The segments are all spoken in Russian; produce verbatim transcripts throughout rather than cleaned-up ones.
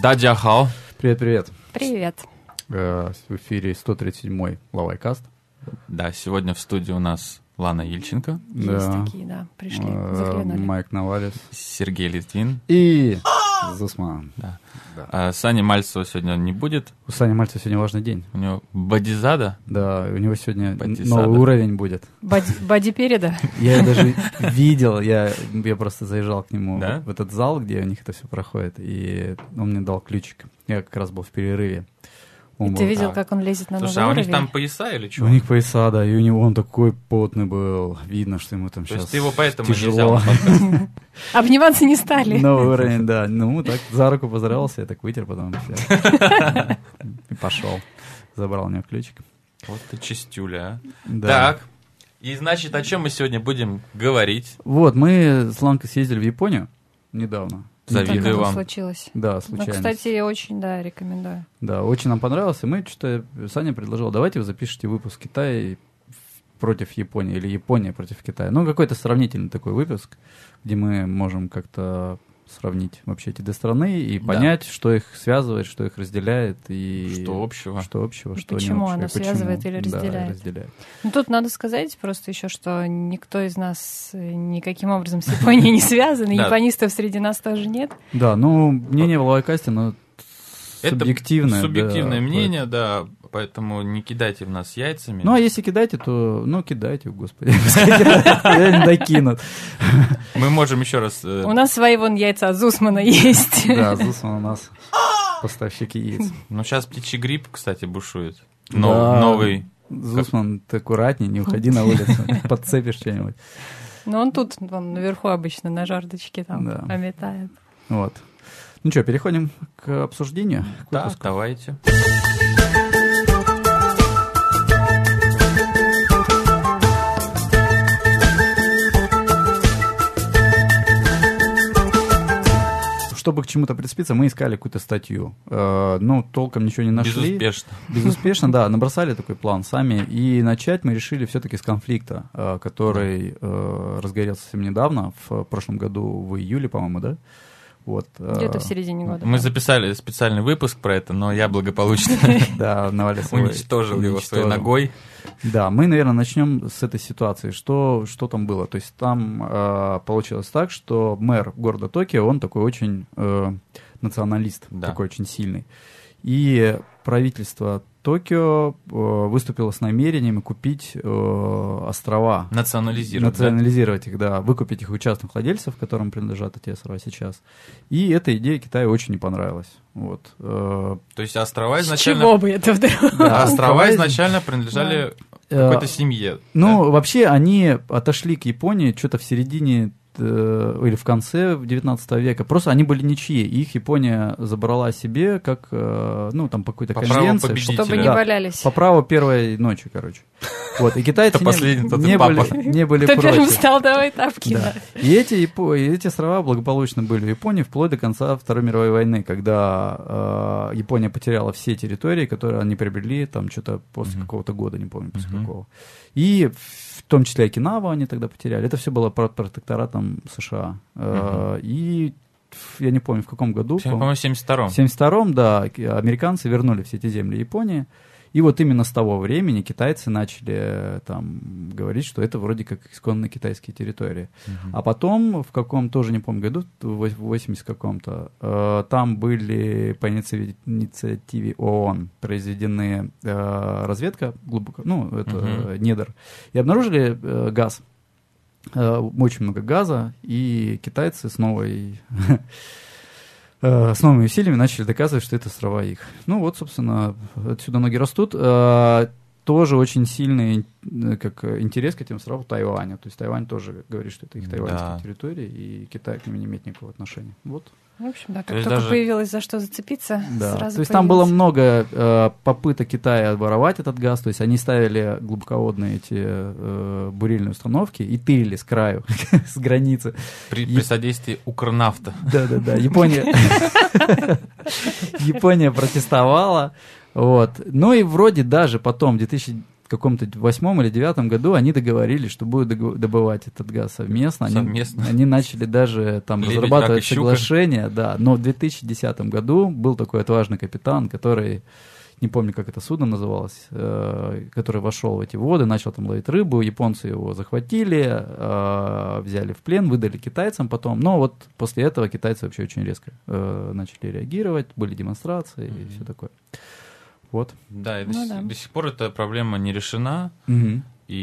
Дадяхао. Привет-привет. Привет. Э, в эфире сто тридцать седьмой Лавайкаст. Да, сегодня в студии у нас Лана Ильченко. Есть Да. такие, да, пришли, Э, заглянули. Майк Навалис. Сергей Литвин. И Зусман. Да. Да. А Сани Мальцева сегодня не будет. У Сани Мальцева сегодня важный день. У него Бодизада. Да, у него сегодня Бодисада. новый уровень будет. Боди, боди переда. Я даже видел, я, я просто заезжал к нему Да? в этот зал, где у них это все проходит, и он мне дал ключик. Я как раз был в перерыве. Он И был- ты видел, так. как он лезет на Слушай, новый а у них уровень? там пояса или что? У них пояса, да, и у него он такой потный был. Видно, что ему там То сейчас есть ты его поэтому не тяжело. взял на подкаст? Обниматься не стали. Новый уровень, да. Ну, так за руку поздоровался, я так вытер потом. всё. И пошел. Забрал у него ключик. Вот ты чистюля, а. Да. Так, и значит, о чем мы сегодня будем говорить? Вот, мы с Ланкой съездили в Японию недавно. Завидую Так, как вам. случилось. Да, Ну, случайно. кстати, очень, да, рекомендую. Да, очень нам понравилось. И мы что-то... Саня предложил, давайте вы запишите выпуск Китая против Японии или Япония против Китая. Ну, какой-то сравнительный такой выпуск, где мы можем как-то сравнить вообще эти две страны и Да. понять, что их связывает, что их разделяет и... Что общего? Что общего, И что почему не общего, оно и почему, связывает или да, разделяет. разделяет. Ну, тут надо сказать просто еще, что никто из нас э, никаким образом с Японией не связан, и Да. японистов среди нас тоже нет. Да, ну, мнение в Лавайкасте, но Это субъективное. субъективное да, мнение, да, поэтому не кидайте в нас яйцами. Ну, а если кидаете, то, ну, кидайте, господи. Я не докинут. Мы можем еще раз... э, У нас свои вон яйца от Зусмана есть. Да, Зусман у нас поставщик яиц. Ну, сейчас птичий грипп, кстати, бушует. Да. Но- Новый. Зусман, ты аккуратней, не уходи на улицу, подцепишь что-нибудь. Но он тут, вон наверху обычно на жердочке там Да. обитает. Вот. Ну что, переходим к обсуждению? К Да, выпуску? давайте. Чтобы к чему-то прицепиться, мы искали какую-то статью. Э, Ну, толком ничего не нашли. Безуспешно. Безуспешно, да, набросали такой план сами. И начать мы решили все-таки с конфликта, э, который э, разгорелся совсем недавно, в прошлом году, в июле, по-моему, да? Вот. э, Где-то в середине года. Мы да. записали специальный выпуск про это, но я благополучно Да, Навалис его уничтожил его своей уничтожил. ногой. Да, мы, наверное, начнем с этой ситуации. Что, что там было? То есть там э, получилось так, что мэр города Токио, он такой очень э, националист, Да. такой очень сильный. И правительство Токио э, выступило с намерениями купить э, острова. Национализировать. да? Национализировать их, да, выкупить их у частных владельцев, которым принадлежат эти острова сейчас. И эта идея Китаю очень не понравилась. Вот. э, То есть острова С изначально... чего бы это вдруг? да, Острова из- изначально принадлежали э, какой-то семье. Ну, вообще, они отошли к Японии что-то в середине э, или в конце девятнадцатого века. Просто они были ничьи. И их Япония забрала себе как, э, ну, там, по какой-то По праву конвенции. победителя. Чтобы не Да. валялись. По праву первой ночи, короче. Вот, и китайцы Кто не, последний, тот и не папа. были, не были Кто первым против. встал, давай тапки. Да. да. И эти, Япо- и эти острова благополучно были в Японии вплоть до конца Второй мировой войны, когда э, Япония потеряла все территории, которые они приобрели там что-то после Мгм. какого-то года, не помню после Мгм. какого. И в том числе Окинава они тогда потеряли. Это все было под протекторатом США. Э, И в- я не помню, в каком году. По-моему, по-моему, в семьдесят втором. в семьдесят втором, да, ки- американцы вернули все эти земли Японии. И вот именно с того времени китайцы начали э, там говорить, что это вроде как исконно китайские территории. А потом, в каком тоже не помню году, в восьмидесятом каком-то, э, там были по инициативе, инициативе ООН произведены э, разведка глубоко, ну, это Мгм. э, недр, и обнаружили э, газ. Э, очень много газа, и китайцы с новой... э, с новыми усилиями начали доказывать, что это острова их. Ну вот, собственно, отсюда ноги растут. Э, Тоже очень сильный э, как, э, интерес к этим островам Тайваня. То есть Тайвань тоже говорит, что это их тайваньские Да. территории, и Китай к ним не имеет никакого отношения. Вот. В общем, да, То как есть только даже- появилось за что зацепиться, Да. сразу То есть там было появился. много э, попыток Китая воровать этот газ. То есть они ставили глубоководные эти э, бурильные установки и тырили с краю, с границы. При, И- при содействии Укрнафта. Да-да-да, Япония... Япония протестовала. Вот. Ну и вроде даже потом, в две тысячи в каком-то восьмом или девятом году они договорились, что будут дог- добывать этот газ совместно. Они, Совместно. они начали даже там Лебедь, разрабатывать рак и щука. соглашение, да. Но в две тысячи десятом году был такой отважный капитан, который, не помню, как это судно называлось, э, который вошел в эти воды, начал там ловить рыбу, японцы его захватили, э, взяли в плен, выдали китайцам потом. Но вот после этого китайцы вообще очень резко э, начали реагировать, были демонстрации mm-hmm. и все такое. Вот. Да, и Ну, до, да. до сих пор эта проблема не решена, Угу.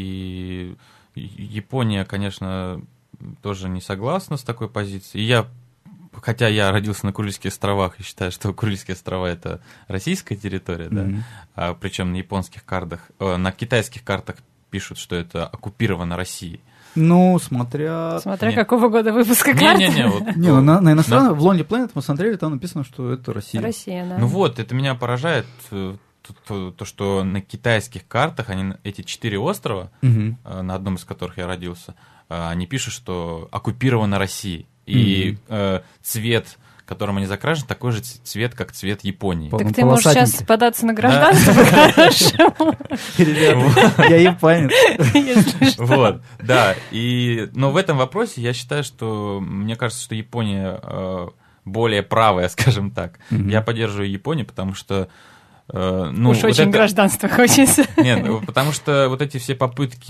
и Япония, конечно, тоже не согласна с такой позицией. И я, хотя я родился на Курильских островах и считаю, что Курильские острова — это российская территория, да, Мгм. а, причем на японских картах, э, на китайских картах пишут, что это оккупировано Россией. Ну, смотря... Смотря Нет. какого года выпуска карты. Не-не-не, вот, Не, ну, на, на иностранном, Да. в Lonely Planet мы смотрели, там написано, что это Россия. Россия, да. ну вот, это меня поражает, э, то, то- то, что на китайских картах они, эти четыре острова, Мгм. э, на одном из которых я родился, э, они пишут, что оккупировано Россией. И э, цвет, которым они закрашены, такой же ц- цвет, как цвет Японии. По- Так ты можешь полосатенький. сейчас податься на гражданство по-хорошему, Ребята, я японец. если что. Вот, да. И, но в этом вопросе я считаю, что мне кажется, что Япония э, более правая, скажем так. Мгм. Я поддерживаю Японию, потому что э, ну, Уж вот очень это- гражданство хочется. Нет, ну, потому что вот эти все попытки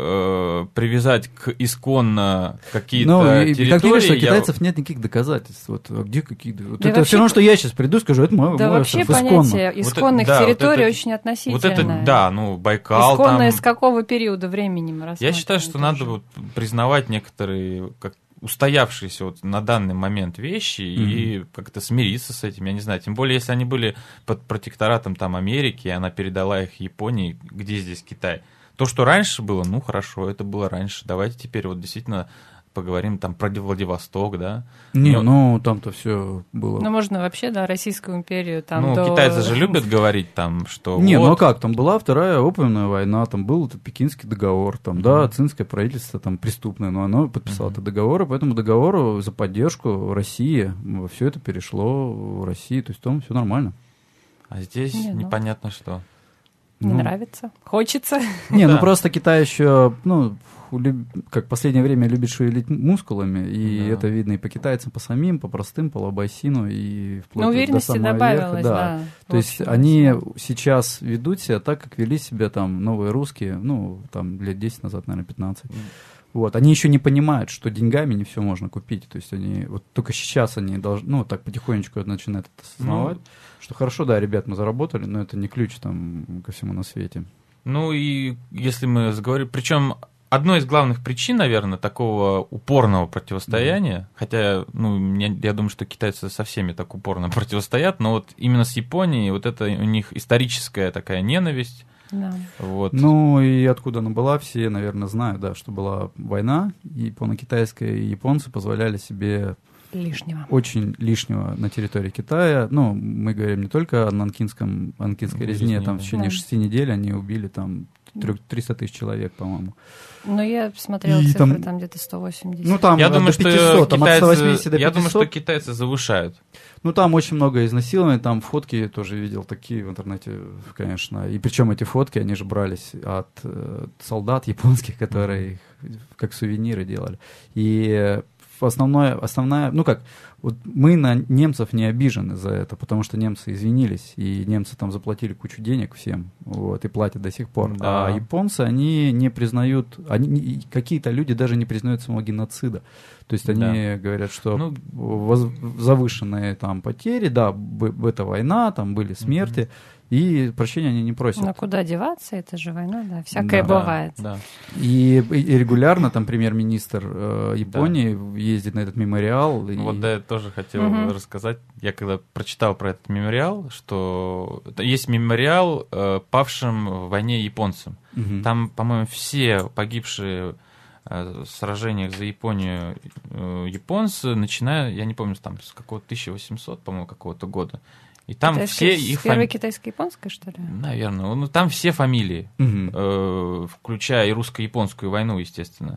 э, привязать к исконно какие-то Ну, и, территории... как мне кажется, у я- китайцев нет никаких доказательств. Вот, а где какие вот Да это вообще- все равно, что я сейчас приду и скажу, это мой, Да мой вообще остров, исконно. понятие Вот исконных это- да, вот территорий это- очень относительное. Вот это, да, ну, Байкал Исконно там... из какого периода времени мы Я рассматриваем считаю, что тоже? надо вот признавать некоторые как устоявшиеся вот на данный момент вещи и как-то смириться с этим, я не знаю. Тем более, если они были под протекторатом там Америки, и она передала их Японии, где здесь Китай. То, что раньше было, ну хорошо, это было раньше. Давайте теперь вот действительно поговорим там про Владивосток, да. Не, Но- ну там-то все было. Ну, можно вообще, да, Российскую империю там ну, до... китайцы же любят говорить там, что Не, вот, ну а как, там была Вторая опиумная война, там был этот Пекинский договор, там, да, цинское правительство там преступное, но оно подписало этот договор, и по этому договору за поддержку России все это перешло в Россию, то есть там все нормально. а здесь Не, ну. непонятно что. Не Ну, нравится, хочется. Не, да. ну просто Китай еще, ну, люб- как в последнее время любит шевелить мускулами, и Да. это видно и по китайцам, по самим, по простым, по Лобайсину, и вплоть Но до уверенности самого добавилось, верха, да. То есть в общем, они всё. сейчас ведут себя так, как вели себя там новые русские, ну, там лет десять назад, наверное, пятнадцать. Вот, они еще не понимают, что деньгами не все можно купить. То есть они вот только сейчас они должны, ну, так потихонечку начинают это осознавать, Ну, что хорошо, да, ребят, мы заработали, но это не ключ там ко всему на свете. Ну и если мы заговорим, причем одной из главных причин, наверное, такого упорного противостояния, хотя, ну, я, я думаю, что китайцы со всеми так упорно противостоят, но вот именно с Японией вот это у них историческая такая ненависть. Да. Вот. Ну и откуда она была, все, наверное, знают, да, что была война японо-китайская, и японцы позволяли себе Лишнего. очень лишнего на территории Китая. Ну, мы говорим не только о нанкинском, нанкинской резне, Резне, там в да. течение Да. шести недель они убили там трё- триста тысяч человек, по-моему. Но я смотрела И цифры, там- там, где-то сто восемьдесят. Ну, там я э, думаю, до что пятисот, там от ста восьмидесяти китайцы, до я думаю, что пятисот. китайцы завышают. Ну, там очень много изнасилований, там фотки я тоже видел такие в интернете, конечно. И причем эти фотки, они же брались от э, солдат японских, которые их как сувениры делали. И э, основное, основная, ну как, вот мы на немцев не обижены за это, потому что немцы извинились, и немцы там заплатили кучу денег всем, вот, и платят до сих пор. Да. А японцы, они не признают, они, не- какие-то люди даже не признают самого геноцида. То есть они говорят, что Ну, воз- завышенные там потери, да, б- это война, там были смерти, и прощения они не просят. Но куда деваться, это же война, да, всякое Да. бывает. Да. И, и регулярно там премьер-министр э, Японии ездит на этот мемориал. И... Вот, да, я тоже хотел Мгм. рассказать. Я когда прочитал про этот мемориал, что это есть мемориал э, павшим в войне японцам. Мгм. Там, по-моему, все погибшие э, в сражениях за Японию э, японцы, начиная, я не помню, там с какого-то тысяча восьмисотого, по-моему, какого-то года. И там Китайская- все их Первая фамилии. китайско-японская, что ли? Наверное. Ну, там все фамилии, Мгм. э, включая и русско-японскую войну, естественно.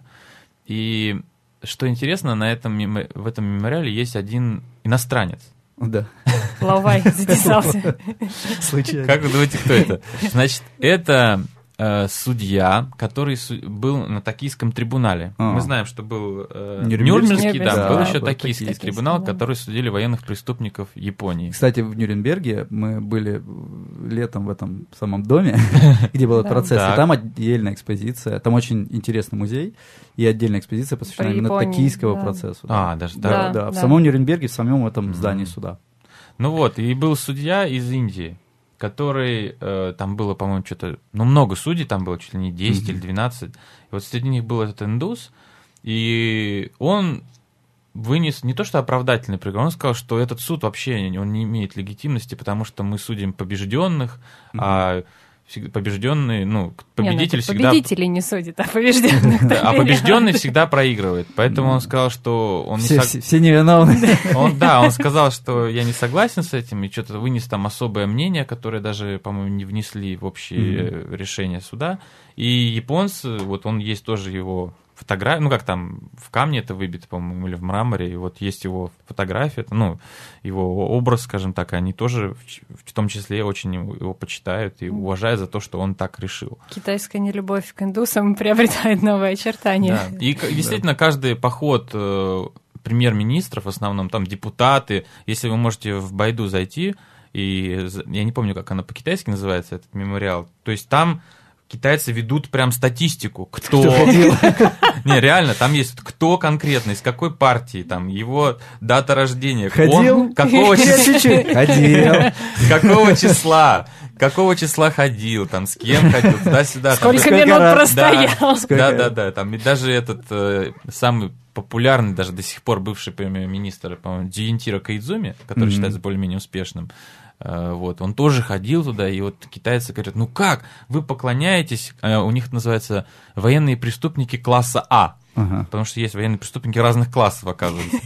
И что интересно, на этом, мемо- в этом мемориале есть один иностранец. Да. Лавай затесался. Случайно. Как вы думаете, кто это? Значит, это э, судья, который су- был на токийском трибунале. А. Мы знаем, что был э, Нюрнбергский? Нюрнбергский, да, Да, был да, еще был токийский токийский, трибунал, да. который судили военных преступников Японии. Кстати, в Нюрнберге мы были летом в этом самом доме, где был этот Да. процесс, Так. и там отдельная экспозиция, там очень интересный музей, и отдельная экспозиция посвящена По именно Японии, токийскому да. процессу. А, даже Да, так. да, Да, в да. самом Нюрнберге, в самом этом Мгм. здании суда. Ну вот, и был судья из Индии, который, э, там было, по-моему, что-то, ну, много судей, там было чуть ли не десять Мгм. или двенадцать. И вот среди них был этот индус, и он вынес не то что оправдательный приговор, он сказал, что этот суд вообще он не имеет легитимности, потому что мы судим побежденных, Мгм. а всег- побежденные, ну, Не, ну, победитель это всегда... победителей не судят, а побежденных. Да, а побежденный всегда проигрывает. Поэтому он сказал, что он не Все, сог- все, все невиновны. он, да, он сказал, что я не согласен с этим, и что-то вынес там особое мнение, которое даже, по-моему, не внесли в общее Мгм. решение суда. И японцы, вот он есть тоже его фотография, ну как там, в камне это выбито, по-моему, или в мраморе, и вот есть его фотография, это, ну, его образ, скажем так, и они тоже в, ч- в том числе очень его, его почитают и уважают за то, что он так решил. Китайская нелюбовь к индусам приобретает новые очертания. Да. И к- действительно, каждый поход э, премьер-министров, в основном там депутаты, если вы можете в Байду зайти, и за- я не помню, как она по-китайски называется, этот мемориал, то есть там китайцы ведут прям статистику, кто... Кто ходил? Не, реально, там есть кто конкретно, из какой партии, там его дата рождения, Ходил? он какого Я числа, чуть-чуть ходил. какого числа, какого числа ходил, там, с кем ходил, туда-сюда. там, Сколько сколько минут раз- простоял. Сколько- да, да, да. Там и даже этот э, самый популярный, даже до сих пор бывший премьер-министр, по-моему, Джиентиро Каидзуми, который Мгм. считается более-менее успешным, э, вот, он тоже ходил туда, и вот китайцы говорят, ну как, вы поклоняетесь, э, у них это называется военные преступники класса А. Ага. Потому что есть военные преступники разных классов, оказывается.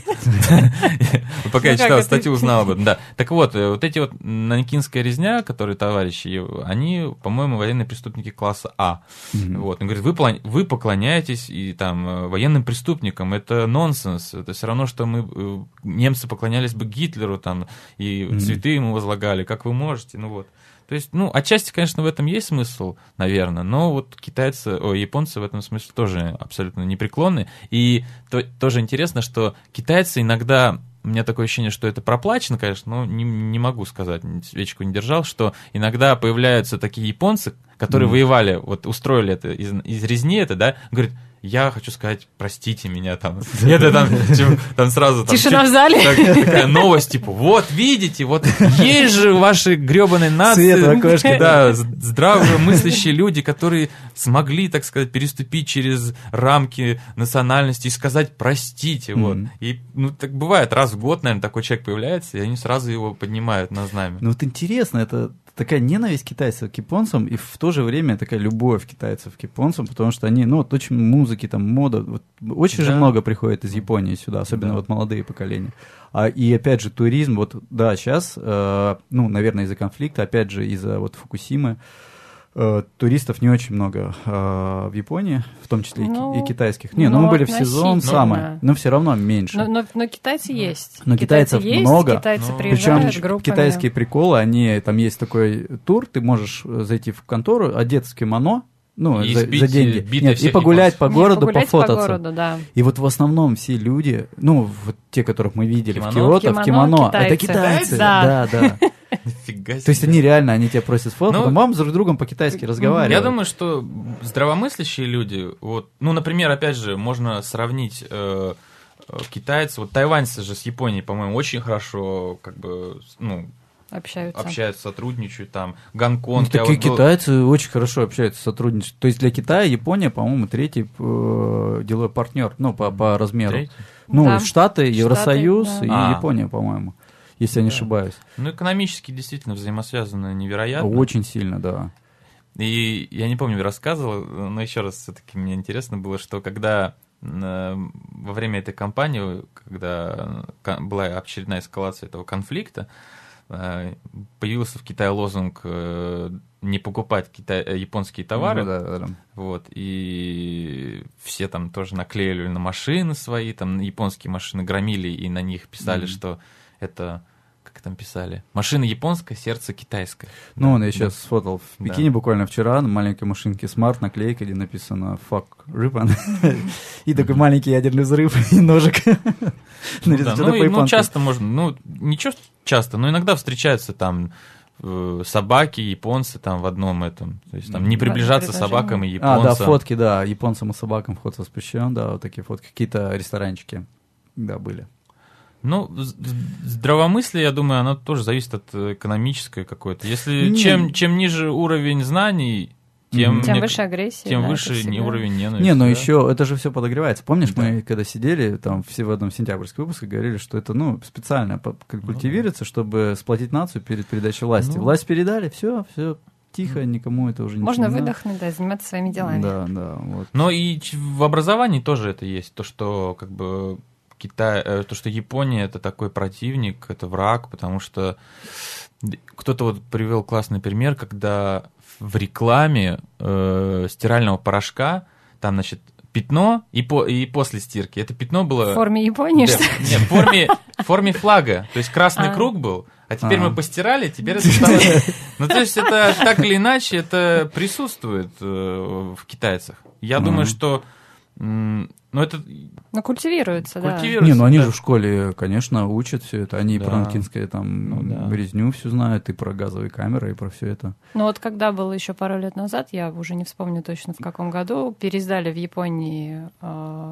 Пока я Ну, как читал это? статью, узнал об этом. Да. Так вот, э, вот эти вот нанкинская резня, которые товарищи, они, по-моему, военные преступники класса А. Мгм. Вот. Он говорит, вы, план- вы поклоняетесь и там э, военным преступникам, это нонсенс, это все равно, что мы, э, немцы поклонялись бы Гитлеру там, и Мгм. цветы ему возлагали, как вы можете, ну вот. То есть, ну, отчасти, конечно, в этом есть смысл, наверное, но вот китайцы, о, японцы в этом смысле тоже абсолютно непреклонны. И то- тоже интересно, что китайцы иногда, у меня такое ощущение, что это проплачено, конечно, но не, не могу сказать, свечку не держал, что иногда появляются такие японцы, которые Мгм. воевали, вот устроили это из, из резни это, да, говорят, я хочу сказать, простите меня там. Это там, типа, там сразу... Там, Тишина чуть- в зале. так- такая новость, типа, вот, видите, вот есть же ваши гребаные нации, Свет в окошке. да, з- здравомыслящие люди, которые смогли, так сказать, переступить через рамки национальности и сказать простите, вот. Мгм. И, ну, так бывает, раз в год, наверное, такой человек появляется, и они сразу его поднимают на знамя. Ну вот интересно, это такая ненависть китайцев к японцам и в то же время такая любовь китайцев к японцам, потому что они, ну вот очень музыки, там мода, вот, очень же Да. много приходит из Японии сюда, особенно Да. вот молодые поколения. А, и опять же туризм, вот да, сейчас, э, ну, наверное, из-за конфликта, опять же из-за вот Фукусимы, э, туристов не очень много э, в Японии, в том числе и ки- Ну, и, китайских. Не, ну, ну, мы были в сезон относительно. самое, но все равно меньше. Но, но- но китайцы есть. Но Китайцы китайцев есть, много. Китайцы Ну, приезжают Причем группами. китайские приколы, они, там есть такой тур, ты можешь э, зайти в контору, одеться в кимоно, ну, И за, избить, за деньги, э, битых Нет, и всех погулять японцев. по Не, городу, погулять пофотаться. по городу, да. И вот в основном все люди, ну, вот те, которых мы видели Кимоно? в Киото, в Кимоно, кимоно, это китайцы. китайцы. Да. Да, да. Нифига себе. То есть они реально, они тебя просят фото, Ну, потом вам друг с другом по-китайски разговаривают. Я думаю, что здравомыслящие люди, вот, ну, например, опять же, можно сравнить э, э, китайцев, вот тайваньцы же с Японией, по-моему, очень хорошо, как бы, ну, Общаются. общаются, сотрудничают там, Ну, Гонконг. я такие вот был- китайцы очень хорошо общаются, сотрудничают. То есть для Китая Япония, по-моему, третий э, деловой партнер, ну, по, по размеру. Третий? Ну, Да. Штаты, Евросоюз да. и А. Япония, по-моему, если я не Да. ошибаюсь. Ну, экономически действительно взаимосвязаны невероятно. Очень сильно, да. И я не помню, рассказывал, но еще раз все-таки мне интересно было, что когда э, во время этой кампании, когда кон- была очередная эскалация этого конфликта, э, появился в Китае лозунг э, не покупать китай- э, японские товары. Ну, да, да, да. Вот, и все там тоже наклеивали на машины свои, там японские машины громили, и на них писали, Мгм. что это как там писали, машина японская, сердце китайское. Ну, да, он я да. сейчас сфотал в Пекине Да. буквально вчера на маленькой машинке Smart наклейка, где написано «Fuck Ripon». И такой маленький ядерный взрыв и ножик. Ну, да, ну, и, ну, часто можно, ну, ничего часто, но иногда встречаются там э, собаки, японцы там в одном этом, то есть там не приближаться собакам и японцам. А, да, фотки, да, японцам и собакам вход воспрещен, да, вот такие фотки, какие-то ресторанчики, да, были. Ну, з- здравомыслие, я думаю, оно тоже зависит от экономической какой-то. Если Не. чем, чем ниже уровень знаний, тем, Мгм. Тем мне- выше агрессия. тем да, выше это не всегда. уровень ненависти. Не, но да. еще это же все подогревается. Помнишь, Да. мы когда сидели там все в одном сентябрьском выпуске, говорили, что это, ну, специально по- как культивируется, чтобы сплотить нацию перед передачей власти. Ну. Власть передали, все, все тихо, никому это уже не Можно надо. выдохнуть, да, заниматься своими делами. Да, да, вот. Но и ч- в образовании тоже это есть. То, что как бы Китай, э, то, что Япония это такой противник, это враг, потому что д- кто-то вот привел классный пример, когда в рекламе э, стирального порошка там, значит, пятно и, по, и после стирки. Это пятно было... В форме Японии, Да, что ли? нет, в форме, в форме флага. То есть красный А. круг был, а теперь А. мы постирали, теперь это стало... Ну, то есть это так или иначе, это присутствует э, в китайцах. Я Мгм. думаю, что... м, Ну, это Ну, культивируется, да. культивируется. Не, ну они да. же в школе, конечно, учат все это. Они и Да. про нанкинское там Ну да. резню все знают, и про газовые камеры, и про все это. Ну вот когда было еще пару лет назад, я уже не вспомню точно в каком году, переиздали в Японии, э,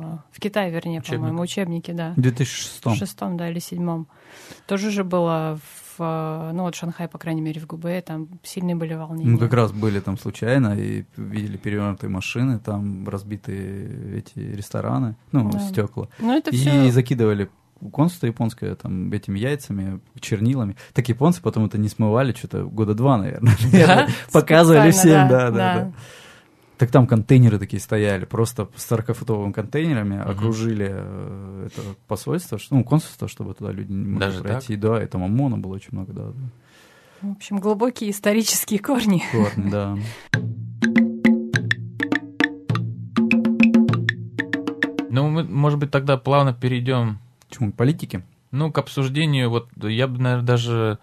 в Китае, вернее, Учебник. по-моему, учебники, да. В две тысячи шестом. В шестом, да, или седьмом. Тоже же было в, э, ну вот Шанхай, по крайней мере, в ГУБЭ, там сильные были волнения. Мы как раз были там случайно и видели перевернутые машины, там разбитые эти рестораны, ну, Да. стекла. Ну это И все... закидывали консульство японское там этими яйцами, чернилами. Так японцы потом это не смывали, что-то года два, наверное. Показывали Специально, всем, да, да, да, да. да. Так там контейнеры такие стояли, просто с сорокафутовыми контейнерами окружили э, это посольство, ш- ну, консульство, чтобы туда люди не могли Даже пройти. Да, и там ОМОНа было очень много, да. да. В общем, глубокие исторические корни. Корни, да. Ну, мы, может быть, тогда плавно перейдем, Почему? Политики? ну, к обсуждению, вот, я бы, наверное, даже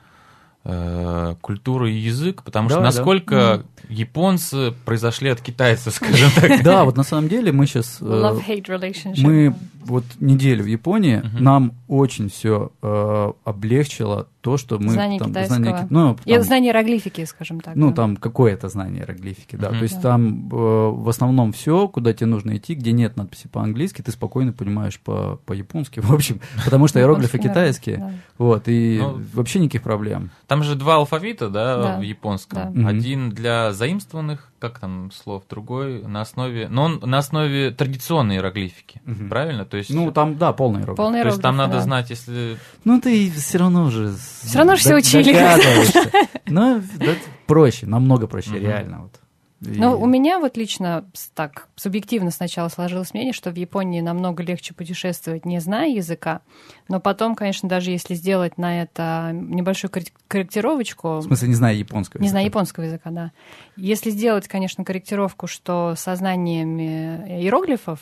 э, культуру и язык, потому что Давай, да. насколько японцы произошли от китайцев, скажем так. Да, вот на самом деле мы сейчас... Love-hate relationship. Мы вот неделю в Японии, Мгм. нам очень все облегчило то, что мы... Знание там, китайского. ки- ну, И там, знание иероглифики, скажем так. ну, да. там какое-то знание иероглифики, да. Мгм. То есть Да. там э, в основном все, куда тебе нужно идти, где нет надписи по-английски, ты спокойно понимаешь по- по-японски, в общем, потому что иероглифы Японский, да, китайские, да. вот, и Ну, вообще никаких проблем. Там же два алфавита, да, Да, в японском. да. Один для заимствованных, как там слов, другой на основе... Но он на основе традиционной иероглифики, Мгм. правильно? То есть, Ну, там, да, полный иероглиф. Полный то есть там иероглифы, надо да. знать, если... Ну, ты все равно уже... Всё равно же все учили. Догадываешься. Ну, да, проще, намного проще, Мгм. реально. Вот. И- Ну, у меня вот лично с- так субъективно сначала сложилось мнение, что в Японии намного легче путешествовать, не зная языка. Но потом, конечно, даже если сделать на это небольшую коррек- корректировочку, В смысле, не знаю японского не знаю языка. японского языка, да. Если сделать, конечно, корректировку, что со знаниями иероглифов,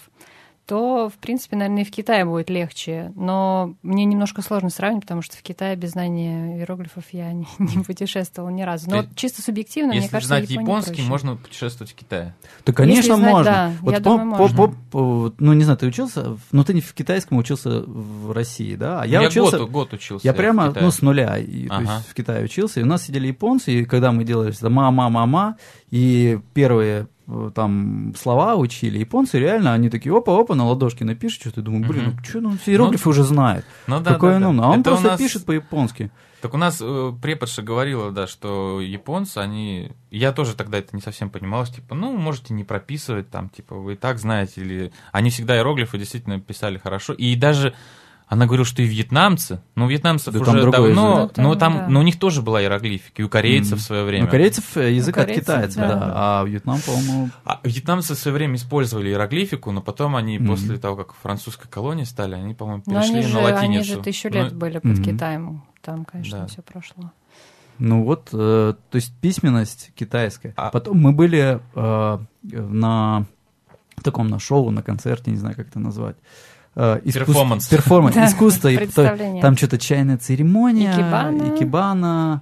то, в принципе, наверное, и в Китае будет легче. Но мне немножко сложно сравнивать, потому что в Китае без знания иероглифов я не, не путешествовала ни разу. Но То вот чисто субъективно, мне Если кажется, знать Япония японский, проще. можно путешествовать в Китае. Да, конечно, Если знать, можно. да, вот я по- думаю, по- можно. по- по- ну, не знаю, ты учился, в- ну, ты не в китайском учился в России, да? А я, я учился... год, год учился. Я в прямо, Китае. ну, с нуля, и, то Ага. есть в Китае учился, и у нас сидели японцы, и когда мы делали это «ма-ма-ма-ма», и первые э, там слова учили, японцы реально, они такие, опа-опа, на ладошке напишут что-то, я думаю, блин, Мгм. ну что, ну, все иероглифы уже знает. Ну да, Какой да, он да. умный. А он Это у просто нас- пишет по-японски. Так у нас э, преподша говорила, да, что японцы, они... Я тоже тогда это не совсем понимал, что, типа, ну, можете не прописывать, там, типа, вы и так знаете, или... Они всегда иероглифы действительно писали хорошо, и даже... Она говорила, что и вьетнамцы, ну, у вьетнамцев Да там уже другой давно, язык. но Да, там, да. но у них тоже была иероглифика, и у корейцев Мгм. в свое время. Ну, корейцев э, язык У от корейцев, китайцев, да. да, а Вьетнам, по-моему... А вьетнамцы в свое время использовали иероглифику, но потом они, Мгм. после того, как французской колонии стали, они, по-моему, Но перешли они же, на латиницу. они же тысячу лет Ну, были под Мгм. Китаем. Там, конечно, Да. все прошло. Ну вот, э, то есть письменность китайская. А- Потом мы были э, на таком на шоу, на концерте, не знаю, как это назвать. э, искус... Перформанс. Перформанс, Да, искусство, и представление. там что-то чайная церемония, Икебана. икебана,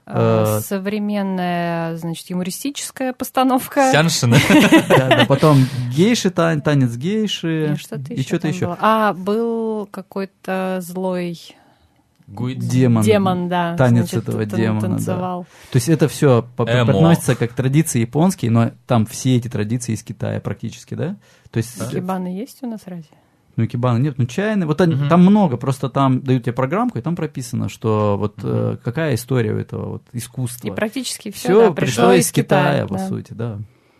А, э, современная, значит, юмористическая постановка. Сяншина. да, да, потом гейши, тан- танец гейши, И что-то и еще. что-то там еще. было. А, был какой-то злой Гуйцзи. Демон. демон, да. Танец значит, этого тан- демона, да. танцевал. То есть это все Эмо. подносится как традиции японские, но там все эти традиции из Китая практически, да? То есть, э, Икебаны есть у нас разве? ну, икебана нет, ну, чайные, вот они- Мгм. там много, просто там дают тебе программку, и там прописано, что вот э, Мгм. какая история у этого вот искусства. И практически все, Все да, пришло из Китая, по да. сути, да.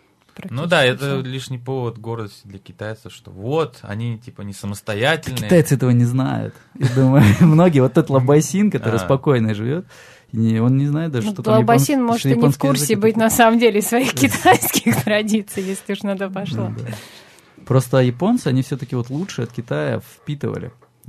Ну да, это Практически всё. лишний повод гордости для китайцев, что вот, они типа не самостоятельные. Китайцы этого не знают. Я думаю, многие, вот тот Лабасин, который А. спокойно живет, не- он не знает даже, Ну, что там Лабасин япон- может что и не в японский курсе язык быть это- на самом деле своих китайских традиций, если уж на то пошло. Ну, да. Просто японцы, они все-таки вот лучше от Китая впитывали.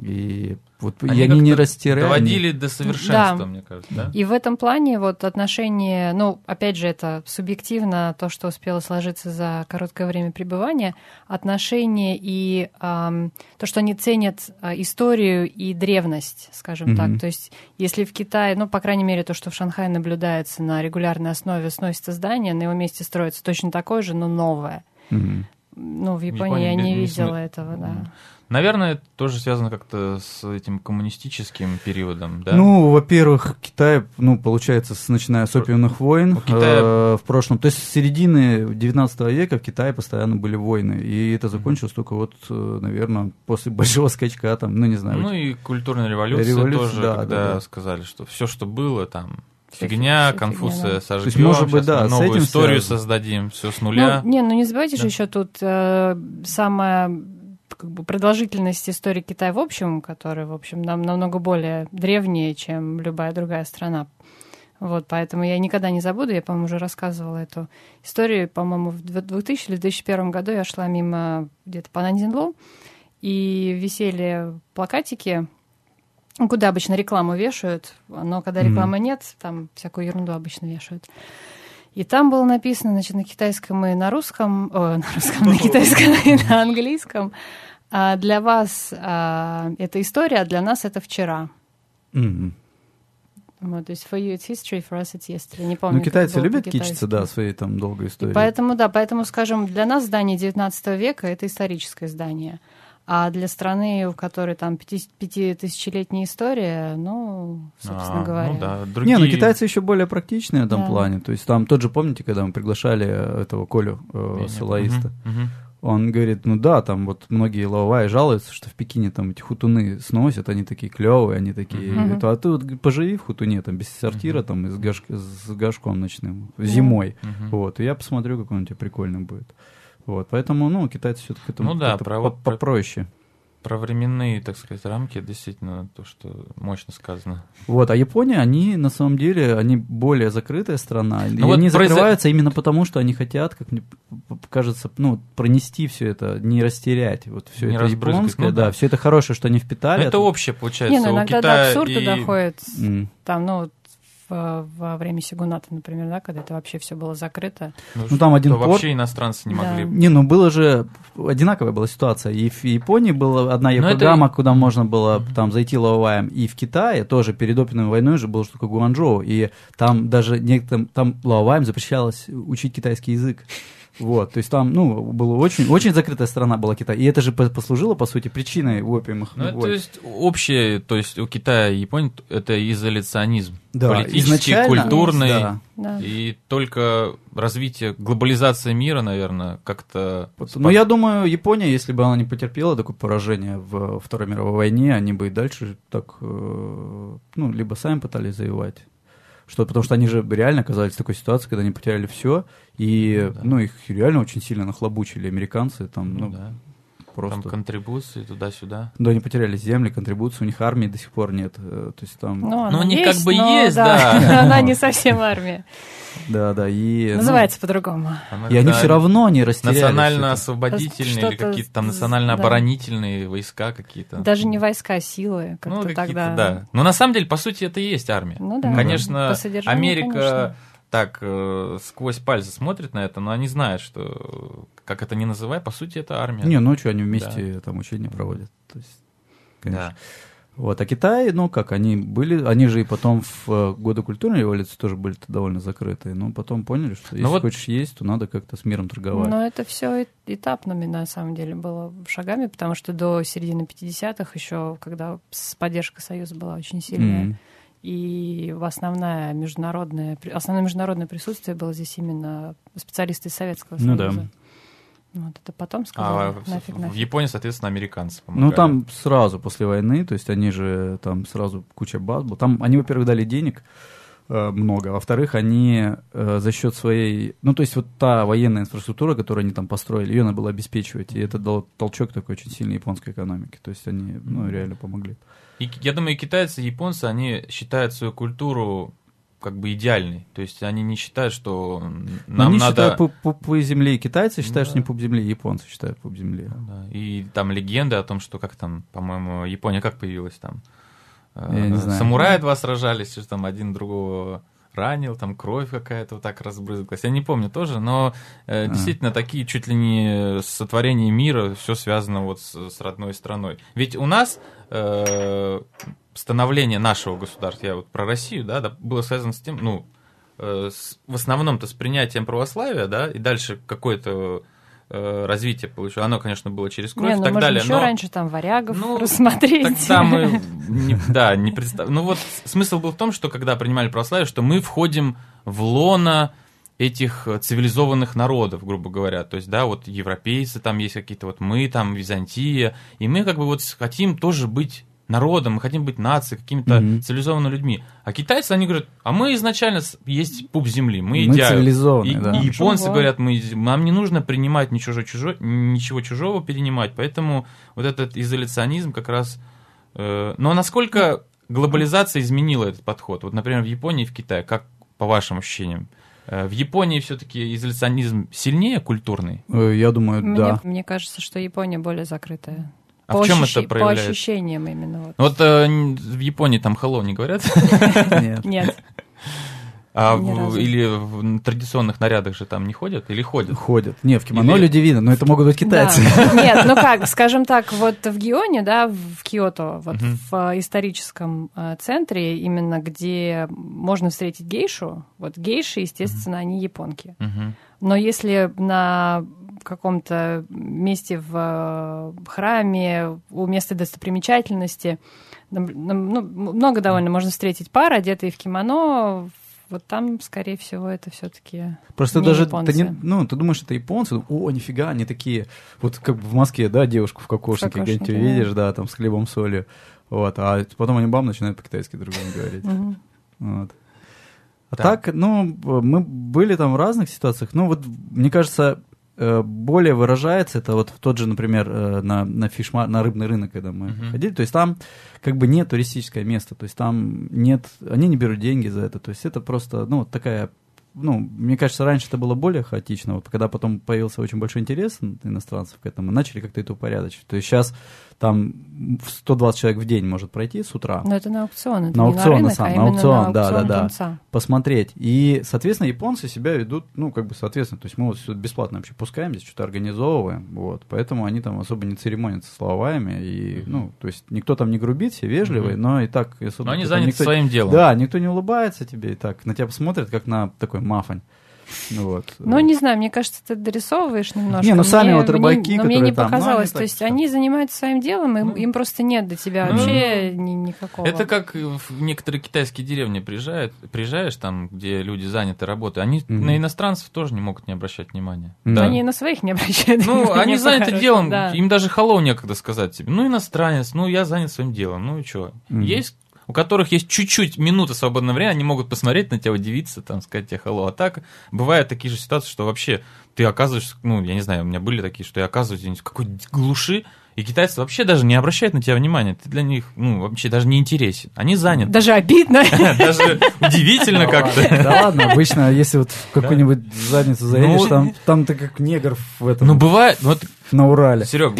И вот и они не как-то растирали. доводили до совершенства, Да. мне кажется, да? И в этом плане вот отношение, ну, опять же, это субъективно то, что успело сложиться за короткое время пребывания, отношение и ам, то, что они ценят а, историю и древность, скажем Мгм. так. То есть если в Китае, ну, по крайней мере, то, что в Шанхае наблюдается на регулярной основе, сносится здание, на его месте строится точно такое же, но новое. Мгм. Ну, в Японии, Японии я не не видела см- этого, да. Мгм. Наверное, это тоже связано как-то с этим коммунистическим периодом, да? Ну, во-первых, Китай, ну, получается, с, начиная с опиумных войн У Китая- э, в прошлом, то есть с середины девятнадцатого века в Китае постоянно были войны, и это закончилось только вот, э, наверное, после большого скачка, там, ну, не знаю. Ну и культурная революция, Революция, тоже, да, когда да, да. сказали, что все, что было, там, Всё фигня, фи- всё Конфуция фигня, да. сожгем, То есть, может быть, щас да, мы с новую этим историю связано. создадим, все с нуля. Ну, не, ну не забывайте же Да. еще тут э, самая как бы, продолжительность истории Китая в общем, которая, в общем, нам намного более древняя, чем любая другая страна. Вот, поэтому я никогда не забуду, я, по-моему, уже рассказывала эту историю, по-моему, в двухтысячном или две тысячи первом году я шла мимо где-то по Наньцзинлу, и висели плакатики, ну, куда обычно рекламу вешают, но когда Мгм. рекламы нет, там всякую ерунду обычно вешают. И там было написано, значит, на китайском и на русском, о, на русском, на китайском и на английском. А для вас а, это история, а для нас это вчера. Мгм. Вот, то есть for you it's history, for us it's yesterday. Не помню, Ну, как китайцы было любят по-китайски. кичиться, да, своей там долгой И историей. поэтому, да, поэтому, скажем, для нас здание девятнадцатого века — это историческое здание. А для страны, у которой там пяти- пятитысячелетняя история, ну, собственно А, говоря. ну да, Не, другие... ну китайцы еще более практичные в этом Да. плане. То есть там тот же, помните, когда мы приглашали этого Колю, э, Мгм, Салаиста, мгм. он говорит, ну да, там вот многие лаваи жалуются, что в Пекине там эти хутуны сносят, они такие клевые, они такие... Мгм. это, а ты вот поживи в хутуне, там, без сортира, Мгм. там, и с, гаш- с гашком ночным, зимой. Мгм. Вот, и я посмотрю, как он у тебя прикольный будет. Вот, поэтому, ну, китайцы все-таки этому Ну да, как-то про по- вот- про- попроще. Про временные, так сказать, рамки, действительно, то, что мощно сказано. Вот, а Япония, они на самом деле, они более закрытая страна, и Ну вот они произо- закрываются именно потому, что они хотят, как мне п- кажется, ну, пронести все это, не растерять, вот все Не это разбрызгать, японское, ну да, да. все это хорошее, что они впитали. Это от- общее, получается, Не, ну у иногда до Китая абсурда и... доходит. М. Там, ну, вот в- во время Сигуната, например, да, когда это вообще все было закрыто. Ну, там один то порт- вообще иностранцы не Да. могли. Не, ну было же одинаковая была ситуация. И в Японии была одна Но Йокогама, это- куда можно было Мгм. там зайти лаваем. И в Китае тоже перед опиумной войной же было штука Гуанчжоу. И там даже некоторым там лаваем запрещалось учить китайский язык. Вот, то есть там, ну, была очень, очень закрытая страна была Китай. И это же по- послужило, по сути, причиной опиумных Ну, это, то войн. есть общее, то есть у Китая и Японии это изоляционизм. Да, Политический, изначально- культурный. Да. Да. И только развитие, глобализация мира, наверное, как-то... Вот, но я думаю, Япония, если бы она не потерпела такое поражение в Второй мировой войне, они бы и дальше так, э, ну, либо сами пытались завоевать. Что, потому что они же реально оказались в такой ситуации, когда они потеряли все, и, Ну да. ну, их реально очень сильно нахлобучили американцы, там, Ну, ну, да. просто... Там контрибуции туда-сюда. Да, они потеряли земли, контрибуции, у них армии до сих пор нет, э, то есть там... Ну, она Ну, они есть, как бы но, есть, да. Она не совсем армия. Да, да, и... ну, Называется по-другому. Она и они когда все равно не растеряли. всё это. национально-освободительные или Что-то какие-то там с- национально-оборонительные войска какие-то. Даже не войска, силы, как-то Ну, какие-то, тогда. да. Но на самом деле, по сути, это и есть армия. Ну да. Конечно, По содержанию, Америка конечно. так э, сквозь пальцы смотрят на это, но они знают, что, как это ни называй, по сути, это армия. Не, ну что, они вместе да. там учения проводят. То есть, конечно. Да. Вот. А Китай, ну как, они были, они же и потом в годы культурной революции тоже были довольно закрытые, но потом поняли, что если вот... хочешь есть, то надо как-то с миром торговать. Но это все этапными, на самом деле, было шагами, потому что до середины пятидесятых еще, когда поддержка Союза была очень сильная, mm-hmm. и основное международное, основное международное присутствие было здесь именно специалисты из Советского Союза. Ну да. Вот это потом сказали, а нафиг, в, нафиг. В Японии, соответственно, американцы помогали. Ну, там сразу после войны, то есть они же, там сразу куча баз была. Там они, во-первых, дали денег э, много, а во-вторых, они э, за счет своей... Ну, то есть вот та военная инфраструктура, которую они там построили, ее надо было обеспечивать, и это дало толчок такой очень сильной японской экономике. То есть они, ну, реально помогли. И, я думаю, китайцы и японцы, они считают свою культуру как бы идеальный. То есть они не считают, что нам они надо... считают пуп земли, китайцы считают, да. что не пуп земли, японцы считают пуп земли. Да. И там легенды о том, что как там, по-моему, Япония как появилась там? Я не знаю. Самураи два сражались, что там один другого ранил, там кровь какая-то вот так разбрызгалась. Я не помню тоже, но э, действительно а. такие чуть ли не сотворение мира, все связано вот с, с родной страной. Ведь у нас... Э, становление нашего государства, я вот про Россию, да, да было связано с тем, ну, э, с, в основном-то с принятием православия, да, и дальше какое-то э, развитие получилось. Оно, конечно, было через кровь не, и ну, так можно далее. еще но раньше там варягов ну, рассмотреть. Тогда мы, не, да, не представляем. Ну вот смысл был в том, что когда принимали православие, что мы входим в лоно этих цивилизованных народов, грубо говоря. То есть, да, вот европейцы там есть какие-то, вот мы там, Византия, и мы как бы вот хотим тоже быть народом, мы хотим быть нацией, какими-то mm-hmm. цивилизованными людьми. А китайцы, они говорят, а мы изначально есть пуп земли, мы, мы идеалы. цивилизованные, и, да. И японцы Чужого. говорят, мы, нам не нужно принимать ничего, чужо, ничего чужого перенимать, поэтому вот этот изоляционизм как раз... Э, но насколько глобализация изменила этот подход? Вот, например, в Японии и в Китае, как по вашим ощущениям? В Японии все-таки изоляционизм сильнее культурный? Я думаю, мне, да. Мне кажется, что Япония более закрытая. А по в чем ощущ... это проявляется? По ощущениям именно. Вот, вот э, в Японии там hello не говорят? Нет. Нет. А в, или в традиционных нарядах же там не ходят? Или ходят? Ходят. Не, в кимоно или... люди видно, но это могут быть китайцы. Да. Нет, ну как, скажем так, вот в Гионе, да, в Киото, вот uh-huh. в историческом э, центре, именно где можно встретить гейшу, вот гейши, естественно, uh-huh. они японки. Uh-huh. Но если на каком-то месте в храме, у места достопримечательности, ну, много довольно можно встретить пар, одетые в кимоно. Вот там, скорее всего, это все-таки просто не даже японцы. Ты, не, ну, ты думаешь, это японцы, о, нифига, они такие, вот как в Москве, да, девушку в кокошнике, где-нибудь увидишь, да, там с хлебом, солью, вот, а потом они бам, начинают по-китайски друг другу говорить. Uh-huh. Вот. А да. так, ну, мы были там в разных ситуациях, ну, вот, мне кажется, более выражается это вот в тот же, например, на, на, фишмар, на рыбный рынок, когда мы uh-huh. ходили, то есть там как бы нет туристическое место, то есть там нет, они не берут деньги за это, то есть это просто, ну, такая, ну, мне кажется, раньше это было более хаотично, вот когда потом появился очень большой интерес иностранцев к этому, начали как-то это упорядочивать, то есть сейчас там сто двадцать человек в день может пройти с утра. Но это на аукцион, это на не аукцион, на рынок, на сам, а на именно аукцион, на аукцион да, да, тунца. да, посмотреть. И, соответственно, японцы себя ведут, ну, как бы, соответственно, то есть мы вот все бесплатно вообще пускаем, здесь что-то организовываем, вот, поэтому они там особо не церемонятся словами, и, mm-hmm. ну, то есть никто там не грубит, все вежливые, mm-hmm. но и так... Но они заняты никто, своим делом. Да, никто не улыбается тебе, и так, на тебя посмотрят, как на такой мафань. Ну, вот. Ну, не знаю, мне кажется, ты дорисовываешь немножко. Не, ну сами мне, вот рыбаки, мне, которые мне не там, показалось, ну, то есть так, они занимаются своим делом, им, ну, им просто нет до тебя ну, вообще ни, никакого. Это как в некоторые китайские деревни приезжают, приезжаешь там, где люди заняты работой, они mm-hmm. на иностранцев тоже не могут не обращать внимания. Mm-hmm. Да. Они на своих не обращают внимания. Ну, они заняты хорошо, делом, да. им даже hello некогда сказать тебе. Ну, иностранец, ну, я занят своим делом, ну и что? Mm-hmm. Есть у которых есть чуть-чуть минуты свободного времени, они могут посмотреть на тебя, удивиться, там, сказать тебе hello. А так бывают такие же ситуации, что вообще ты оказываешься, ну, я не знаю, у меня были такие, что я оказываюсь в какой-то глуши, и китайцы вообще даже не обращают на тебя внимания. Ты для них, ну, вообще даже не интересен. Они заняты. Даже обидно. Даже удивительно как-то. Да ладно, обычно, если вот в какую-нибудь задницу заедешь, там ты как негр в этом. Ну, бывает, вот на Урале. Серега,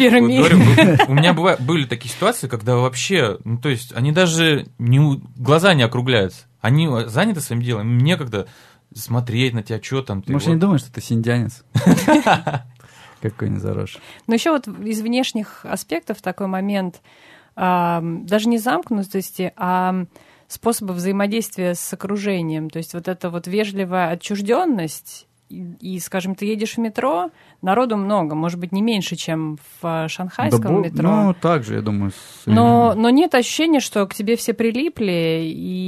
у меня были такие ситуации, когда вообще, ну, то есть, они даже глаза не округляются. Они заняты своим делом, им некогда. смотреть на тебя, что там. Ты Может, вот... не думаешь, что ты синдианец? Какой-нибудь заросший. Но еще вот из внешних аспектов такой момент, даже не замкнутости, а способа взаимодействия с окружением. То есть вот эта вот вежливая отчужденность, и, и, скажем, ты едешь в метро, народу много, может быть, не меньше, чем в шанхайском Да, метро. Ну, так же, я думаю. С... Но, но нет ощущения, что к тебе все прилипли,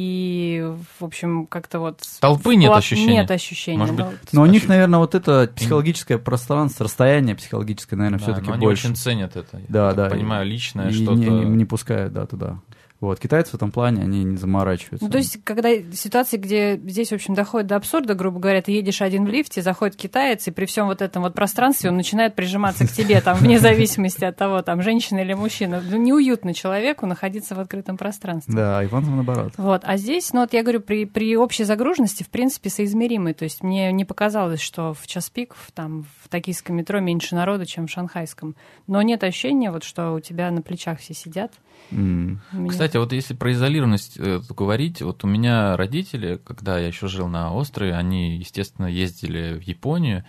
и, в общем, как-то вот... Толпы нет ощущения? Нет ощущения. Может быть, но... но у них, наверное, вот это психологическое пространство, расстояние психологическое, наверное, да, все-таки они больше. очень ценят это. Да, я да. понимаю, личное и что-то... Не, не, не пускают, да, туда. Вот, китайцы в этом плане, они не заморачиваются. Ну, то есть, когда ситуации, где здесь, в общем, доходит до абсурда, грубо говоря, ты едешь один в лифте, заходит китаец, и при всем вот этом вот пространстве он начинает прижиматься к тебе, там, вне зависимости от того, там, женщина или мужчина. Ну, неуютно человеку находиться в открытом пространстве. Да, Иванов наоборот. Вот, а здесь, ну, вот я говорю, при, при общей загруженности, в принципе, соизмеримы. То есть мне не показалось, что в час пик в, там, в токийском метро меньше народу, чем в шанхайском. Но нет ощущения, вот, что у тебя на плечах все сидят. Mm. Кстати, вот если про изолированность э, говорить, вот у меня родители, когда я еще жил на острове, они, естественно, ездили в Японию.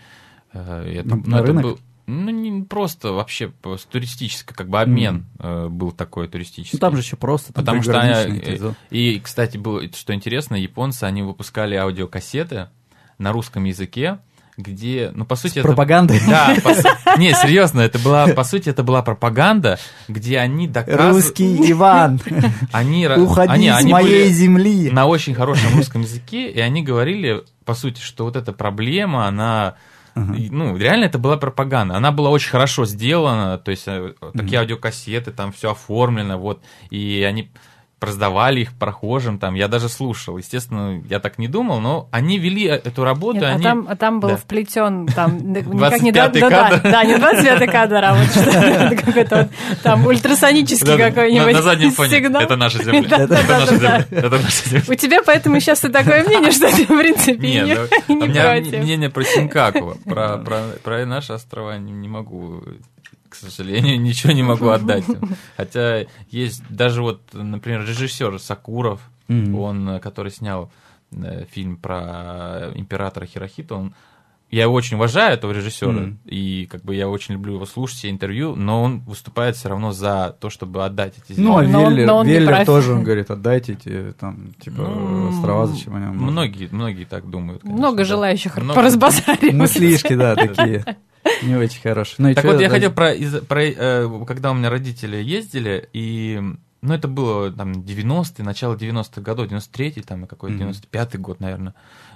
Э, это, на, ну, на это рынок? был, ну, не просто вообще туристический, как бы обмен mm. э, был такой туристический. Ну, там же еще просто. Там Потому что они, э, и, кстати, было, что интересно, японцы, они выпускали аудиокассеты на русском языке, где, ну, по сути... С это... пропагандой? Да, по су... не, серьезно, это была, по сути, это была пропаганда, где они доказывали... Русский Иван, они... уходи они, с они моей земли. На очень хорошем русском языке, и они говорили, по сути, что вот эта проблема, она... Uh-huh. Ну, реально это была пропаганда. Она была очень хорошо сделана, то есть такие uh-huh. аудиокассеты, там все оформлено, вот, и они... раздавали их прохожим, там, я даже слушал. Естественно, я так не думал, но они вели эту работу. Нет, они... а, там, а там был да. вплетен там, двадцать пятый да, кадр. Да, да, не двадцать пятый кадр, а вот что-то какой-то вот, там ультрасонический да, какой-нибудь на, на заднем фоне. сигнал. Это наша земля. Да, это, да, это да, наша да, земля. да. Это наша земля. У тебя поэтому сейчас и такое мнение, что ты, в принципе, Нет, не, да, не у меня против. мнение про Синкаку. Про, про, про наши острова не, не могу... К сожалению, ничего не могу отдать им. Хотя есть даже вот, например, режиссер Сакуров, mm-hmm. он, который снял э, фильм про императора Хирохито, он, я его очень уважаю, этого режиссера, mm-hmm. и как бы я очень люблю его слушать, все интервью, но он выступает все равно за то, чтобы отдать эти земли. Ну, а но Веллер, он, но он Веллер тоже, он говорит, отдайте эти там, типа, ну, острова, зачем они нам нужны? Многие, многие так думают. Конечно, Много да. желающих Много... поразбазаривать. Мыслишки, да, такие. Не очень хорошие. Ну, так чё, вот, я да, хотел про, из, про э, когда у меня родители ездили, и, ну, это было там девяностые, начало девяностых годов, девяносто третий, там, какой-то девяносто пятый год, наверное.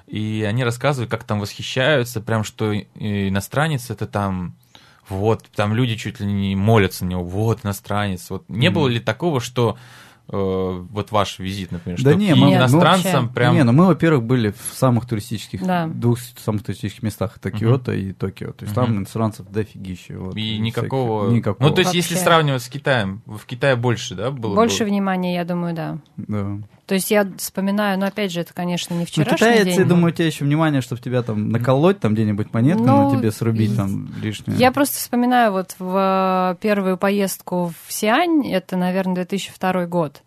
И они рассказывают, как там восхищаются, прям, что иностранец это там, вот, там люди чуть ли не молятся на него, вот, иностранец. Вот. Не mm-hmm. было ли такого, что вот ваш визит, например, да что не, к мы, иностранцам ну, прям... Не, ну мы, во-первых, были в самых туристических, да. двух самых туристических местах, это Киото uh-huh. и Токио, то есть uh-huh. там иностранцев дофигища. Вот, и и никакого... всяких, никакого... Ну, то есть, Вообще. если сравнивать с Китаем, в Китае больше, да, было? Больше было? внимания, я думаю, да. Да. То есть я вспоминаю, но опять же, это, конечно, не вчерашний ну, китайцы, день. я думаю, у тебя еще внимание, чтобы тебя там наколоть, там где-нибудь монетку, ну, на тебе срубить там лишнюю. Я просто вспоминаю вот в первую поездку в Сиань, это, наверное, две тысячи второй год,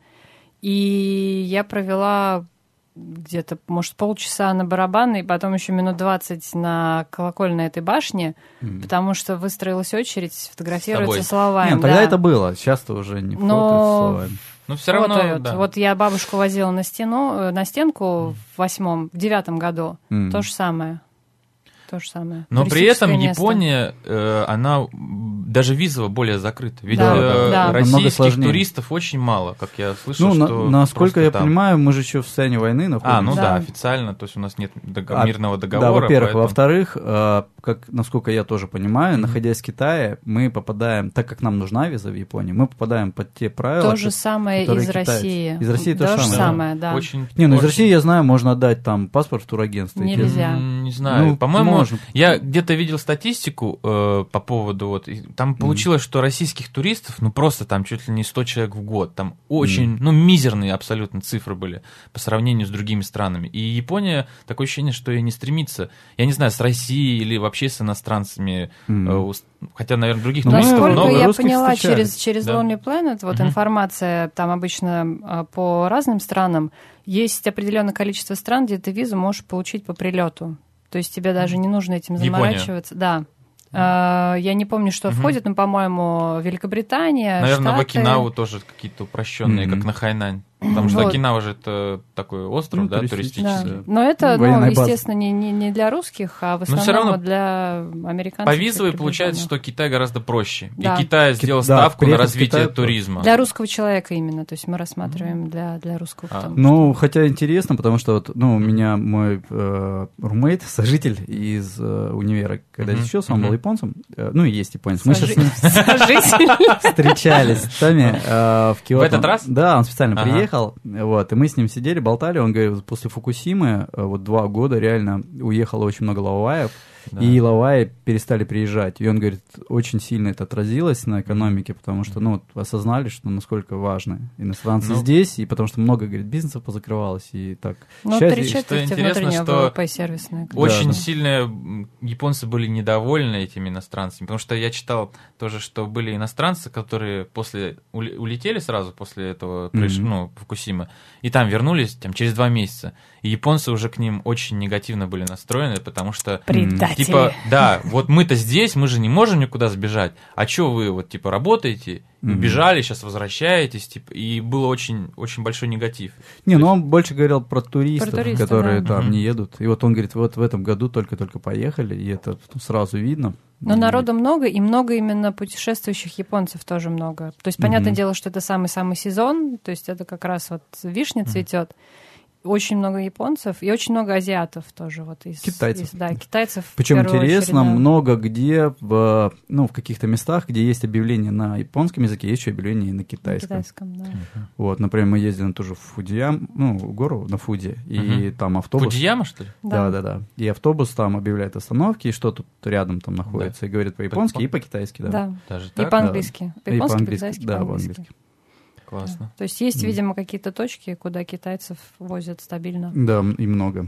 и я провела где-то, может, полчаса на барабаны, и потом еще минут двадцать на колокольной этой башне, mm-hmm. потому что выстроилась очередь фотографироваться с словами. Нет, тогда да. это было, сейчас-то уже не фото, Но... с словами. Ну, все равно, вот, да. Вот я бабушку возила на стену, на стенку mm. в восьмом, в девятом году. Mm. То же самое. То же самое. Но при этом место. Япония, э, она даже визово более закрыта. Ведь да, э, да. российских туристов очень мало, как я слышал. Ну, что на, насколько я там... понимаю, мы же еще в состоянии войны находимся. А, ну да, да официально, то есть у нас нет дог... а, мирного договора. Да, во-первых. Поэтому... Во-вторых, э, как, насколько я тоже понимаю, mm-hmm. находясь в Китае, мы попадаем, так как нам нужна виза в Японию, мы попадаем под те правила. То же самое из китайцы. России. Из России то, то же самое. самое, да. Очень, не, ну очень... из России, я знаю, можно отдать там паспорт в турагентство. Нельзя. Не знаю, ну, по-моему, можно. Я где-то видел статистику э, по поводу, вот, там получилось, mm-hmm. что российских туристов, ну, просто там чуть ли не сто человек в год. Там очень, mm-hmm. ну, мизерные абсолютно цифры были по сравнению с другими странами. И Япония, такое ощущение, что и не стремится, я не знаю, с Россией или вообще с иностранцами, mm-hmm. э, хотя, наверное, других ну, туристов много. много. Я поняла через, через да. Lonely Planet, вот mm-hmm. информация там обычно по разным странам, есть определенное количество стран, где ты визу можешь получить по прилету. То есть тебе даже не нужно этим заморачиваться. Япония. Да. Я не помню, что угу. входит, но, по-моему, Великобритания, наверное, Штаты. в Окинаву тоже какие-то упрощенные, mm-hmm. как на Хайнань. Потому что вот. Окинава же это такой остров, ну, да, туристический. Да. Но это, ну, ну естественно, не, не, не для русских, а в основном равно для американцев. По визовой получается, что Китай гораздо проще. Да. И Китай сделал да, ставку на развитие Китаю, туризма. Для русского человека именно, то есть мы рассматриваем для, для русского. А. Ну, что... хотя интересно, потому что вот, ну, у меня мой э, румейт, сожитель из э, универа, когда mm-hmm. я учился, он mm-hmm. был японцем, э, ну и есть японец. Мы сейчас встречались с Томи в Киото. В этот раз? Да, он специально приехал, вот. И мы с ним сидели, болтали, он говорит, после Фукусимы вот два года реально уехало очень много лаваев, да. и лаваи перестали приезжать. И он говорит, очень сильно это отразилось на экономике, потому что, ну, осознали, что насколько важно иностранцы ну, здесь, и потому что много, говорит, бизнесов позакрывалось, и так. Ну, три четверти внутреннего ВВП сервисное. Очень да, сильно японцы были недовольны этими иностранцами, потому что я читал тоже, что были иностранцы, которые после улетели сразу после этого, mm-hmm. ну, Фукусимы, и там вернулись там, через два месяца. И японцы уже к ним очень негативно были настроены, потому что... Предатели. Типа, да, вот мы-то здесь, мы же не можем никуда сбежать. А что вы вот, типа, работаете, убежали, сейчас возвращаетесь, типа, и было очень, очень большой негатив. Не, ну он больше говорил про туристов, про туристов которые да. там mm-hmm. не едут. И вот он говорит, вот в этом году только-только поехали, и это сразу видно. Но и... народу много, и много именно путешествующих японцев тоже много. То есть, понятное mm-hmm. дело, что это самый-самый сезон, то есть это как раз вот вишня цветет. Mm-hmm. Очень много японцев и очень много азиатов тоже. Вот из, китайцев. Из, да, китайцев. Причем интересно, очередь, да. много где, в, ну, в каких-то местах, где есть объявление на японском языке, есть еще объявление и на китайском. На китайском, да. Uh-huh. Вот, например, мы ездили тоже в Фудзиям, ну, в гору на Фудзи, и uh-huh. там автобус... Фудзияма, что ли? Да, да, да. И автобус там объявляет остановки, и что тут рядом там находится, да. и говорит по-японски, по- и по-китайски, да. Да, Даже и так? по-английски. Да. По-японски, и по-китайски, да, по-английски. по-английски. Классно. Да. То есть есть, Mm. видимо, какие-то точки, куда китайцев возят стабильно. Да, и много.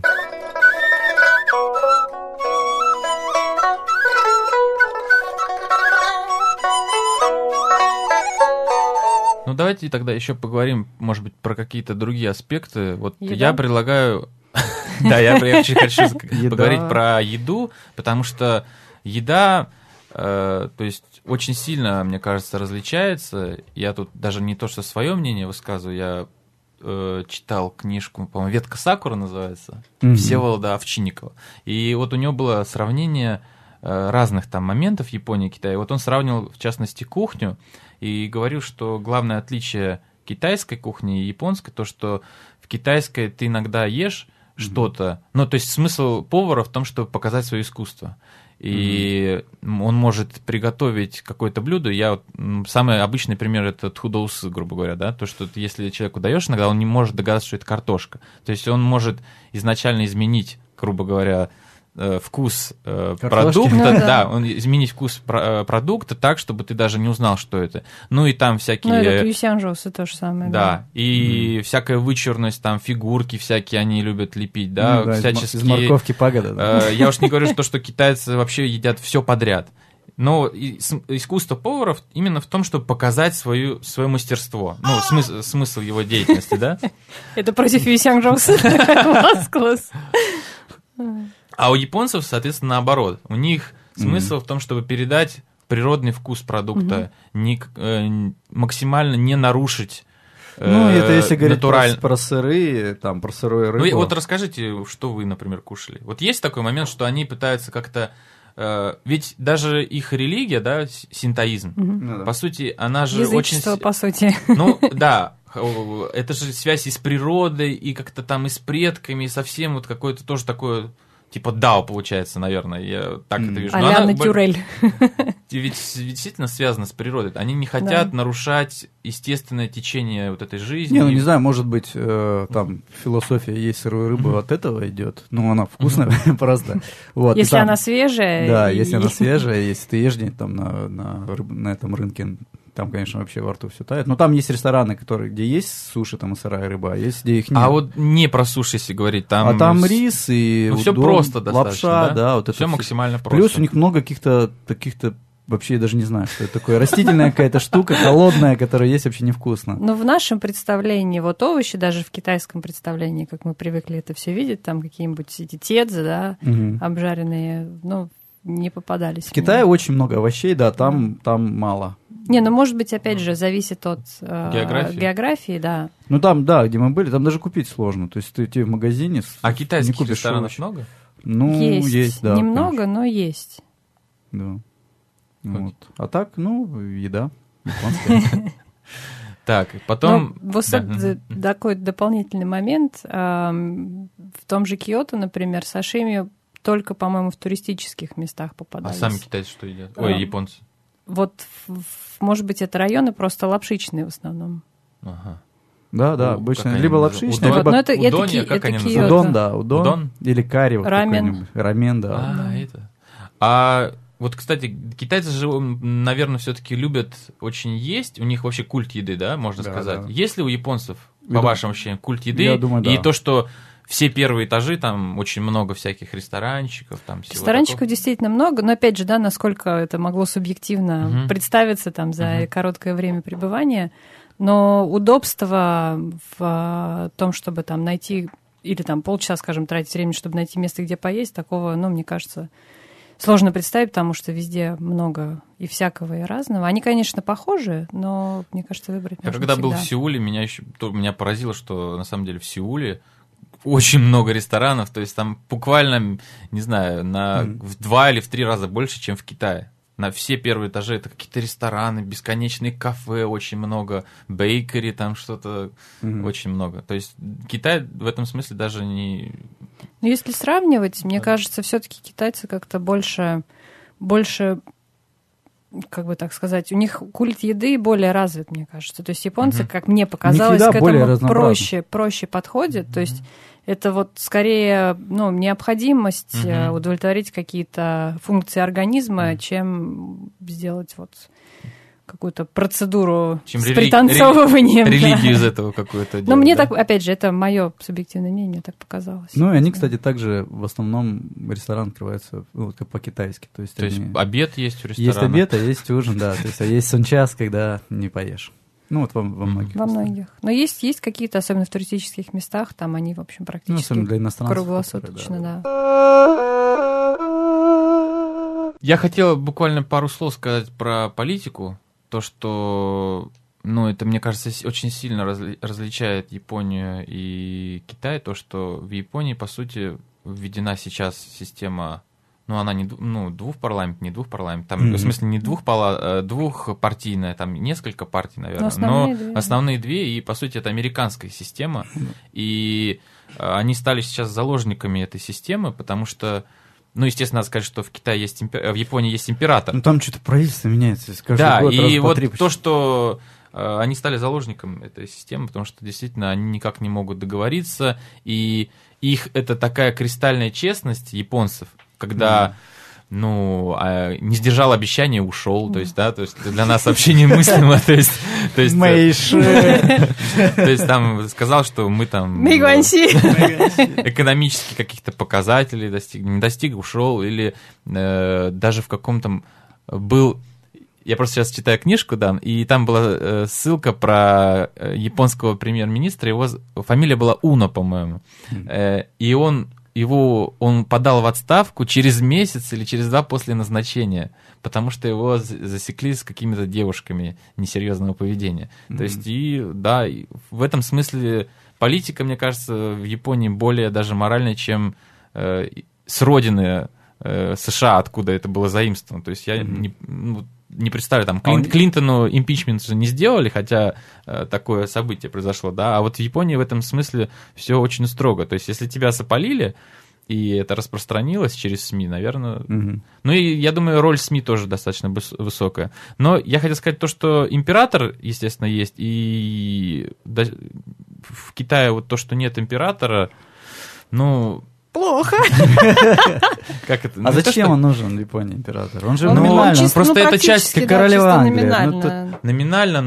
Ну, давайте тогда еще поговорим, может быть, про какие-то другие аспекты. Вот Еда? я предлагаю... Да, я очень хочу поговорить про еду, потому что еда, то есть, очень сильно, мне кажется, различается. Я тут даже не то, что свое мнение высказываю, я э, читал книжку, по-моему, «Ветка сакуры» называется, mm-hmm. Всеволода Овчинникова. И вот у него было сравнение э, разных там моментов Японии и Китая. И вот он сравнил, в частности, кухню и говорил, что главное отличие китайской кухни и японской, то, что в китайской ты иногда ешь mm-hmm. что-то, ну, то есть смысл повара в том, чтобы показать свое искусство. И mm-hmm. он может приготовить какое-то блюдо. Я вот, самый обычный пример это тхудоусы, грубо говоря, да, то, что ты, если человеку даешь, иногда он не может догадаться, что это картошка. То есть он может изначально изменить, грубо говоря, вкус Картошки. продукта, ну, да. да, он изменить вкус продукта так, чтобы ты даже не узнал, что это. Ну и там всякие... Ну, это юсянжоусы то же самое. Да, да. и mm. всякая вычурность, там фигурки всякие они любят лепить, да, ну, да всяческие... Из морковки пагода. Да. Я уж не говорю, что, что китайцы вообще едят все подряд. Но искусство поваров именно в том, чтобы показать свою, свое мастерство. Ну, смысл, смысл его деятельности, да? Это против юсянжоуса. Класс, класс. А у японцев, соответственно, наоборот. У них смысл mm-hmm. в том, чтобы передать природный вкус продукта, mm-hmm. не, э, максимально не нарушить э, ну, это если говорить натураль... про, про сыры, там, про сырую рыбу. Ну, вот расскажите, что вы, например, кушали. Вот есть такой момент, что они пытаются как-то... Э, ведь даже их религия, да, синтоизм, mm-hmm. по сути, она же Язычество, очень... по сути. Ну, да. Это же связь и с природой, и как-то там и с предками, и со всем вот какое-то тоже такое типа дао получается, наверное, я так mm. это вижу. А-ля натюрель. Ведь действительно связано с природой. Они не хотят да. нарушать естественное течение вот этой жизни. Не, ну не знаю, может быть, э, там философия есть сырой рыбы mm-hmm. от этого идет. Ну, она вкусная mm-hmm. просто. Вот, если там, она свежая. Да, и... если она свежая, если ты ешь где-нибудь там на, на, на этом рынке, там, конечно, вообще во рту все тает. Но там есть рестораны, которые, где есть суши, там и сырая рыба, а есть, где их нет. А вот не про суши, если говорить, там... А там рис и ну, удон, все просто достаточно, лапша, да? да, вот это все максимально просто. Плюс у них много каких-то таких-то, вообще я даже не знаю, что это такое, растительная какая-то штука, холодная, которая есть вообще невкусно. Но в нашем представлении, вот овощи, даже в китайском представлении, как мы привыкли это все видеть, там какие-нибудь эти тедзы, да, угу. обжаренные, ну, не попадались. В Китае очень много овощей, да, там, там мало. Не, ну, может быть, опять же, зависит от э, географии. географии, да. Ну, там, да, где мы были, там даже купить сложно. То есть ты, ты в магазине... А китайских не купишь ресторанов овощи. много? Ну, есть, есть да. Немного, конечно. но есть. Да. Вот. А так, ну, еда японская. Так, потом... Вот такой дополнительный момент. В том же Киото, например, сашими только, по-моему, в туристических местах попадались. А сами китайцы что едят? Ой, японцы. Вот, может быть, это районы просто лапшичные в основном. Ага. Да, да, О, обычно либо лапшичные, удон, либо... Но это, удонья, это, как это они Киото. Удон, да, удон, удон? Или карри. Вот рамен. Рамен, да. А, да. это. А вот, кстати, китайцы же, наверное, все-таки любят очень есть. У них вообще культ еды, да, можно да, сказать. Да. Есть ли у японцев, по я вашим ощущениям, культ еды? Я думаю, да. И то, что все первые этажи, там очень много всяких ресторанчиков. Там всего ресторанчиков такого. Действительно много, но, опять же, да, насколько это могло субъективно угу. представиться там за угу. короткое время пребывания. Но удобство в том, чтобы там найти, или там полчаса, скажем, тратить время, чтобы найти место, где поесть, такого, ну, мне кажется, сложно представить, потому что везде много и всякого, и разного. Они, конечно, похожи, но, мне кажется, выбрать Я можно когда всегда. был в Сеуле, меня, еще, то, меня поразило, что на самом деле в Сеуле очень много ресторанов, то есть там буквально, не знаю, на mm. в два или в три раза больше, чем в Китае. На все первые этажи это какие-то рестораны, бесконечные кафе, очень много, бейкери, там что-то mm-hmm. очень много. То есть Китай в этом смысле даже не... Ну, если сравнивать, мне кажется, все-таки китайцы как-то больше, больше, как бы так сказать, у них культ еды более развит, мне кажется. То есть японцы, mm-hmm. как мне показалось, к этому проще, проще подходят. Mm-hmm. То есть это вот скорее, ну, необходимость uh-huh. удовлетворить какие-то функции организма, uh-huh. чем сделать вот какую-то процедуру чем с рели... пританцовыванием. Рели... Религию из этого какую-то делать. Но мне да? так, опять же, это мое субъективное мнение, мне так показалось. Ну, и они, кстати, также в основном ресторан открывается ну, как по-китайски. То есть, то они... есть обед есть у ресторана? Есть обед, а есть ужин, да. То есть, а есть сончас, когда не поешь. Ну, вот во, во многих. Во многих. Но есть, есть какие-то, особенно в туристических местах, там они, в общем, практически ну, для круглосуточно, да. да. Я хотел буквально пару слов сказать про политику. То, что, ну, это, мне кажется, очень сильно разли- различает Японию и Китай. То, что в Японии, по сути, введена сейчас система... Ну, она не ну, двухпарламент, не двухпарламент. Там, mm-hmm. в смысле, не двухпала, двухпартийная, там несколько партий, наверное. Но основные, но две, основные две, и, по сути, это американская система. Mm-hmm. И они стали сейчас заложниками этой системы, потому что, ну, естественно, надо сказать, что в Китае есть импер... в Японии есть император. Ну, там что-то правительство меняется. Каждый да, год, и вот три, то, что они стали заложником этой системы, потому что, действительно, они никак не могут договориться, и их это такая кристальная честность японцев, когда, mm. ну, не сдержал обещание, ушел, mm. то есть, да, то есть для нас вообще немыслимо, то есть, то есть, то есть там сказал, что мы там экономически каких-то показателей достиг, не достиг, ушел, или даже в каком-то был, я просто сейчас читаю книжку, да, и там была ссылка про японского премьер-министра, его фамилия была Уно, по-моему, и он Его, он подал в отставку через месяц или через два после назначения, потому что его засекли с какими-то девушками несерьезного поведения. Mm-hmm. То есть, и да, и в этом смысле политика, мне кажется, в Японии более даже моральная, чем э, с родины э, США, откуда это было заимствовано. То есть я mm-hmm. не, ну, не представляю, там, Клин, Клинтону импичмент же не сделали, хотя э, такое событие произошло, да, а вот в Японии в этом смысле все очень строго. То есть, если тебя запалили, и это распространилось через СМИ, наверное. Угу. Ну и я думаю, роль СМИ тоже достаточно высокая. Но я хотел сказать то, что император, естественно, есть, и в Китае вот то, что нет императора, ну... Плохо. Как это? А зачем он нужен в Японии, император? Он же он, номинально. Он чисто, просто ну, это часть да, королевы Англии. Номинально. Ну, номинально,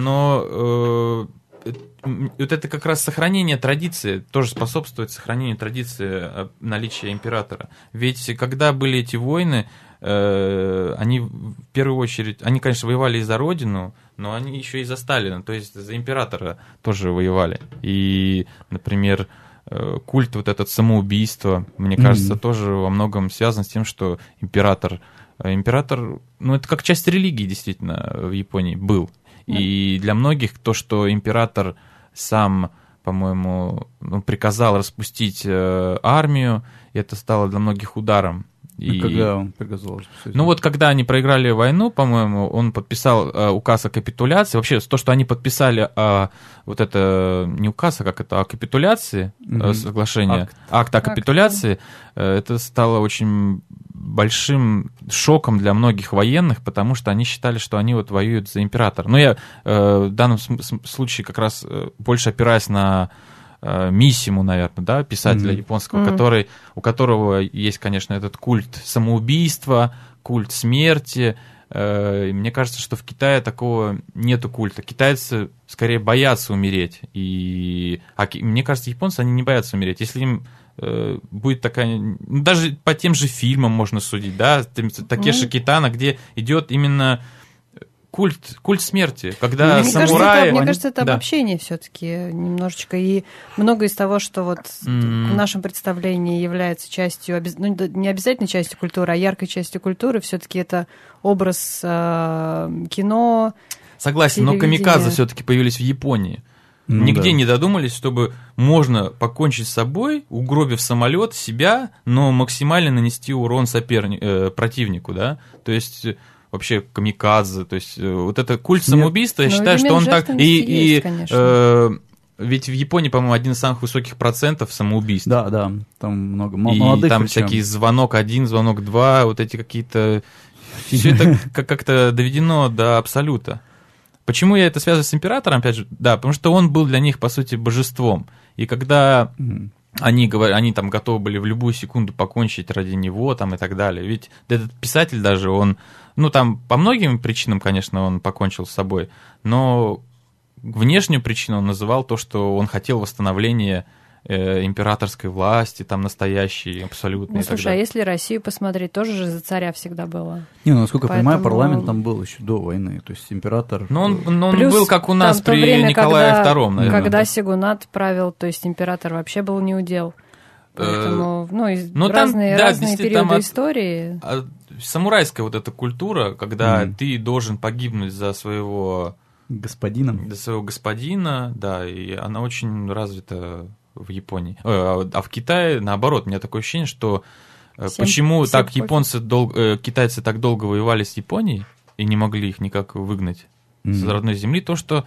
но э, вот это как раз сохранение традиции, тоже способствует сохранению традиции наличия императора. Ведь когда были эти войны, э, они в первую очередь, они, конечно, воевали и за родину, но они еще и за Сталина, то есть за императора тоже воевали. И, например, культ вот этот самоубийства, мне кажется, mm-hmm. тоже во многом связан с тем, что император, император, ну это как часть религии действительно в Японии был. Mm-hmm. И для многих то, что император сам, по-моему, ну, приказал распустить э, армию, это стало для многих ударом. И... А когда он приказал распустить? Ну вот когда они проиграли войну, по-моему, он подписал э, указ о капитуляции. Вообще то, что они подписали э, вот это не указ, а как это, о капитуляции, mm-hmm. э, соглашение, акт, акт о капитуляции, э, это стало очень большим шоком для многих военных, потому что они считали, что они вот воюют за императора. Но я э, в данном случае как раз э, больше опираюсь на Мисиму, наверное, да, писателя mm-hmm. японского, mm-hmm. который, у которого есть, конечно, этот культ самоубийства, культ смерти. И мне кажется, что в Китае такого нету культа. Китайцы скорее боятся умереть. И... А мне кажется, японцы, они не боятся умереть. Если им э, будет такая... Ну, даже по тем же фильмам можно судить, да, Такеши mm-hmm. Китано, где идет именно... Культ, культ смерти, когда мне самураи... Кажется, это, мне кажется, это да. обобщение все-таки немножечко. И многое из того, что вот mm. в нашем представлении является частью, ну, не обязательно частью культуры, а яркой частью культуры, все-таки это образ э, кино. Согласен, но камикадзе все-таки появились в Японии. Ну, Нигде да. не додумались, чтобы можно покончить с собой, угробив самолет, себя, но максимально нанести урон соперни... э, противнику, да? То есть... вообще камикадзе, то есть вот это культ самоубийства, я считаю, что он так... И, есть, и э, ведь в Японии, по-моему, один из самых высоких процентов самоубийств. Да, да, там много и молодых. И там причем. всякие звонок один, звонок два, вот эти какие-то... Все это как-то доведено до абсолюта. Почему я это связываю с императором, опять же? Да, потому что он был для них, по сути, божеством. И когда... Они, говорят, они там готовы были в любую секунду покончить ради него там, и так далее. Ведь этот писатель даже, он, ну там по многим причинам, конечно, он покончил с собой, но внешнюю причину он называл то, что он хотел восстановления э, императорской власти, там настоящей, абсолютной. Ну, слушай, а если Россию посмотреть, тоже же за царя всегда было. Не, ну, насколько Поэтому... я понимаю, парламент там был еще до войны, то есть император... Ну, он, он Плюс, был, как у нас при время, Николае когда, втором, наверное. Когда Сигунат правил, то есть император вообще был неудел. Поэтому, ну, из, ну, разные, там, да, разные периоды там истории. От, самурайская вот эта культура, когда mm. ты должен погибнуть за своего... Господина. За своего господина, да, и она очень развита в Японии. А в Китае, наоборот, у меня такое ощущение, что всем, почему всем так японцы, дол... китайцы так долго воевали с Японией и не могли их никак выгнать mm. с родной земли, то, что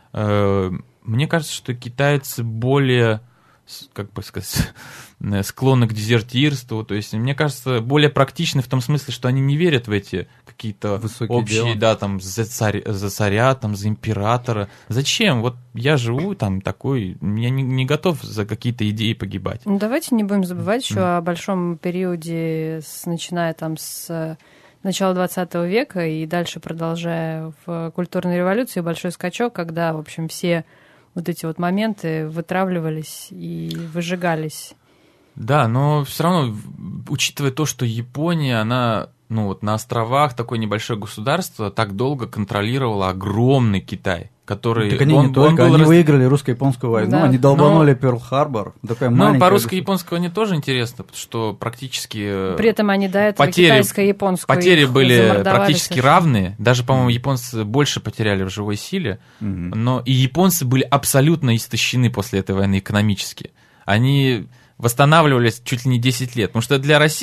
э, мне кажется, что китайцы более... как бы сказать, склонны к дезертирству, то есть, мне кажется, более практичны в том смысле, что они не верят в эти какие-то высокие общие, дела. Да, там, за, царь, за царя, там, за императора. Зачем? Вот я живу там такой, я не, не готов за какие-то идеи погибать. Ну, давайте не будем забывать еще mm. о большом периоде, с, начиная там с начала двадцатого века и дальше продолжая в культурной революции, большой скачок, когда, в общем, все вот эти вот моменты вытравливались и выжигались. Да, но все равно, учитывая то, что Япония, она, ну вот на островах, такое небольшое государство, так долго контролировала огромный Китай, который... Так они он, не только, он они раз... выиграли русско-японскую войну, да. Они долбанули но... Перл-Харбор. Ну, по русско-японскому не тоже интересно, потому что практически... При этом они до этого потери, китайско-японскую потери были практически совершенно. равные. Даже, по-моему, японцы больше потеряли в живой силе, mm-hmm. но и японцы были абсолютно истощены после этой войны экономически. Они восстанавливались чуть ли не десять лет, потому что для России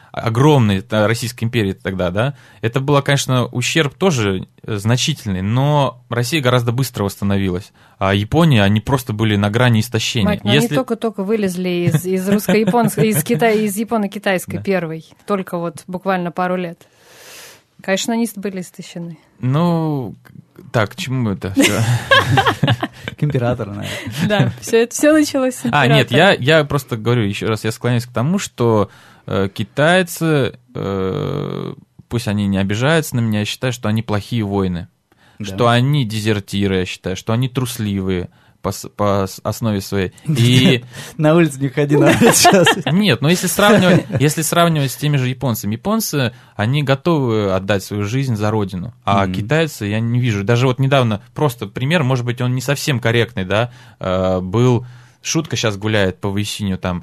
огромной Российской империи тогда, да, это было, конечно, ущерб тоже значительный, но Россия гораздо быстро восстановилась, а Япония, они просто были на грани истощения. Мать, ну Если... они только-только вылезли из, из русско-японской, из, Китай, из японо-китайской да. первой, только вот буквально пару лет. Конечно, они были истощены. Ну, так, к чему это все? К императору, наверное. Да, все это все началось с императора. А, нет, я, я просто говорю еще раз, я склоняюсь к тому, что э, китайцы, э, пусть они не обижаются на меня, я считаю, что они плохие воины, да. что они дезертиры, я считаю, что они трусливые по, по основе своей. И... На улицу не ходи на сейчас. Нет, но если сравнивать, если сравнивать с теми же японцами, японцы, они готовы отдать свою жизнь за родину, а mm-hmm. китайцы я не вижу. Даже вот недавно, просто пример, может быть, он не совсем корректный, да, был, шутка сейчас гуляет по Вейсиню, там,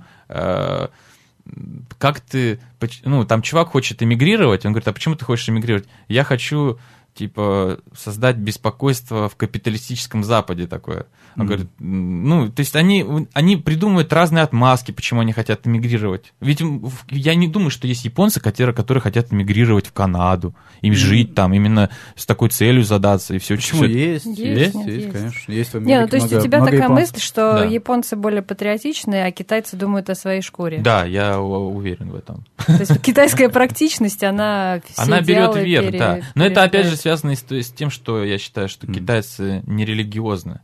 как ты, ну, там чувак хочет эмигрировать, он говорит, а почему ты хочешь эмигрировать? Я хочу... типа, создать беспокойство в капиталистическом Западе такое. Он mm-hmm. говорит, ну, то есть они, они придумывают разные отмазки, почему они хотят эмигрировать. Ведь я не думаю, что есть японцы, которые, которые хотят эмигрировать в Канаду, и mm-hmm. жить там, именно с такой целью задаться, и все. Почему? Все. Есть, есть, есть, нет, есть, есть, конечно. Есть в Америке не, ну, то есть много, у тебя такая японцев. мысль, что да. японцы более патриотичные, а китайцы думают о своей шкуре. Да, я уверен в этом. То есть китайская практичность, она все Она берет вверх, пере... да. Но это опять же связано с, с тем, что я считаю, что mm. китайцы нерелигиозны.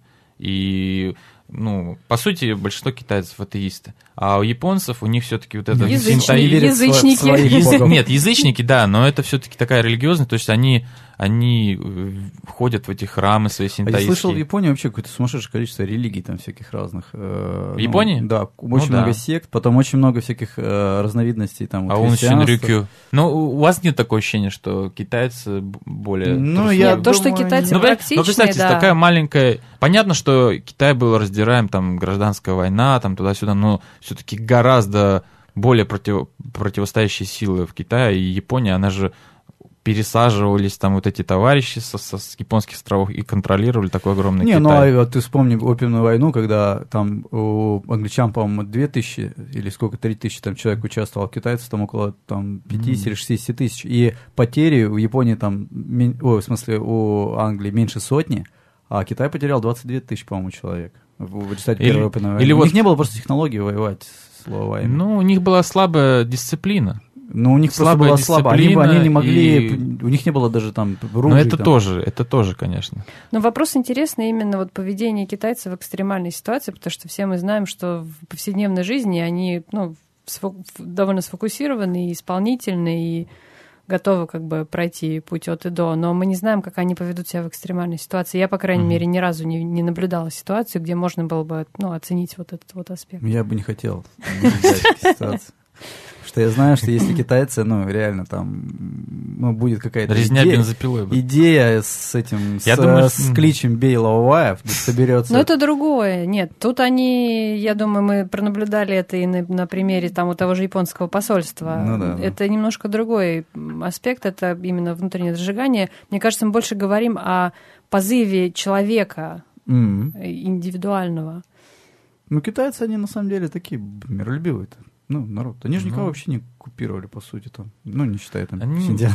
И, ну, по сути, большинство китайцев атеисты. А у японцев, у них все-таки вот это... Язычники. Язычники. Яз... Нет, язычники, да, но это все-таки такая религиозность, то есть они, они ходят в эти храмы свои синтоистские. А я слышал, в Японии вообще какое-то сумасшедшее количество религий там всяких разных. Э, в Японии? Ну, да, очень ну, много да. сект, потом очень много всяких э, разновидностей там. А он Синрюкю. Ну, у вас нет такого ощущения, что китайцы более... Ну, я нет, то, что китайцы ну, практичные, ну, представьте, да. такая маленькая... Понятно, что Китай был раздираем, там, гражданская война, там, туда-сюда, но все-таки гораздо более против... противостоящие силы в Китае, и Япония, она же... пересаживались там вот эти товарищи со, со, с японских островов и контролировали такой огромный Не, Китай. ну а ты вспомни опиумную войну, когда там у англичан, по-моему, две тысячи или сколько, три тысячи там человек участвовал, китайцев там около там, пятьдесят mm. или шестьдесят тысяч. И потери у Японии там, о, в смысле у Англии меньше сотни, а Китай потерял двадцать две тысячи, по-моему, человек в результате первой опиумной войны. Или у вот... них не было просто технологии воевать с словами. Ну, у них была слабая дисциплина. Ну, у них просто была слабо. Они, они не могли, и... у них не было даже там ружей. Ну, это там. тоже, это тоже, конечно. Но вопрос интересный именно вот поведение китайцев в экстремальной ситуации, потому что все мы знаем, что в повседневной жизни они, ну, сфок... довольно сфокусированы и исполнительны, и готовы как бы пройти путь от и до, но мы не знаем, как они поведут себя в экстремальной ситуации. Я, по крайней mm-hmm. мере, ни разу не, не наблюдала ситуацию, где можно было бы, ну, оценить вот этот вот аспект. Я бы не хотел наблюдать ситуацию. Что я знаю, что если китайцы, ну, реально там, ну, будет какая-то резня идея, бензопилой. идея с этим, я с, думаю, с кличем «Бей Лавоваев», соберется. Но это другое, нет. Тут они, я думаю, мы пронаблюдали это и на, на примере там у того же японского посольства. Ну, да, это да. немножко другой аспект, это именно внутреннее зажигание. Мне кажется, мы больше говорим о позыве человека mm-hmm. индивидуального. Ну, китайцы, они на самом деле такие миролюбивые-то. Ну, народ. Они же никого ну, вообще не купировали, по сути, там. Ну, не считая там они... синдзян.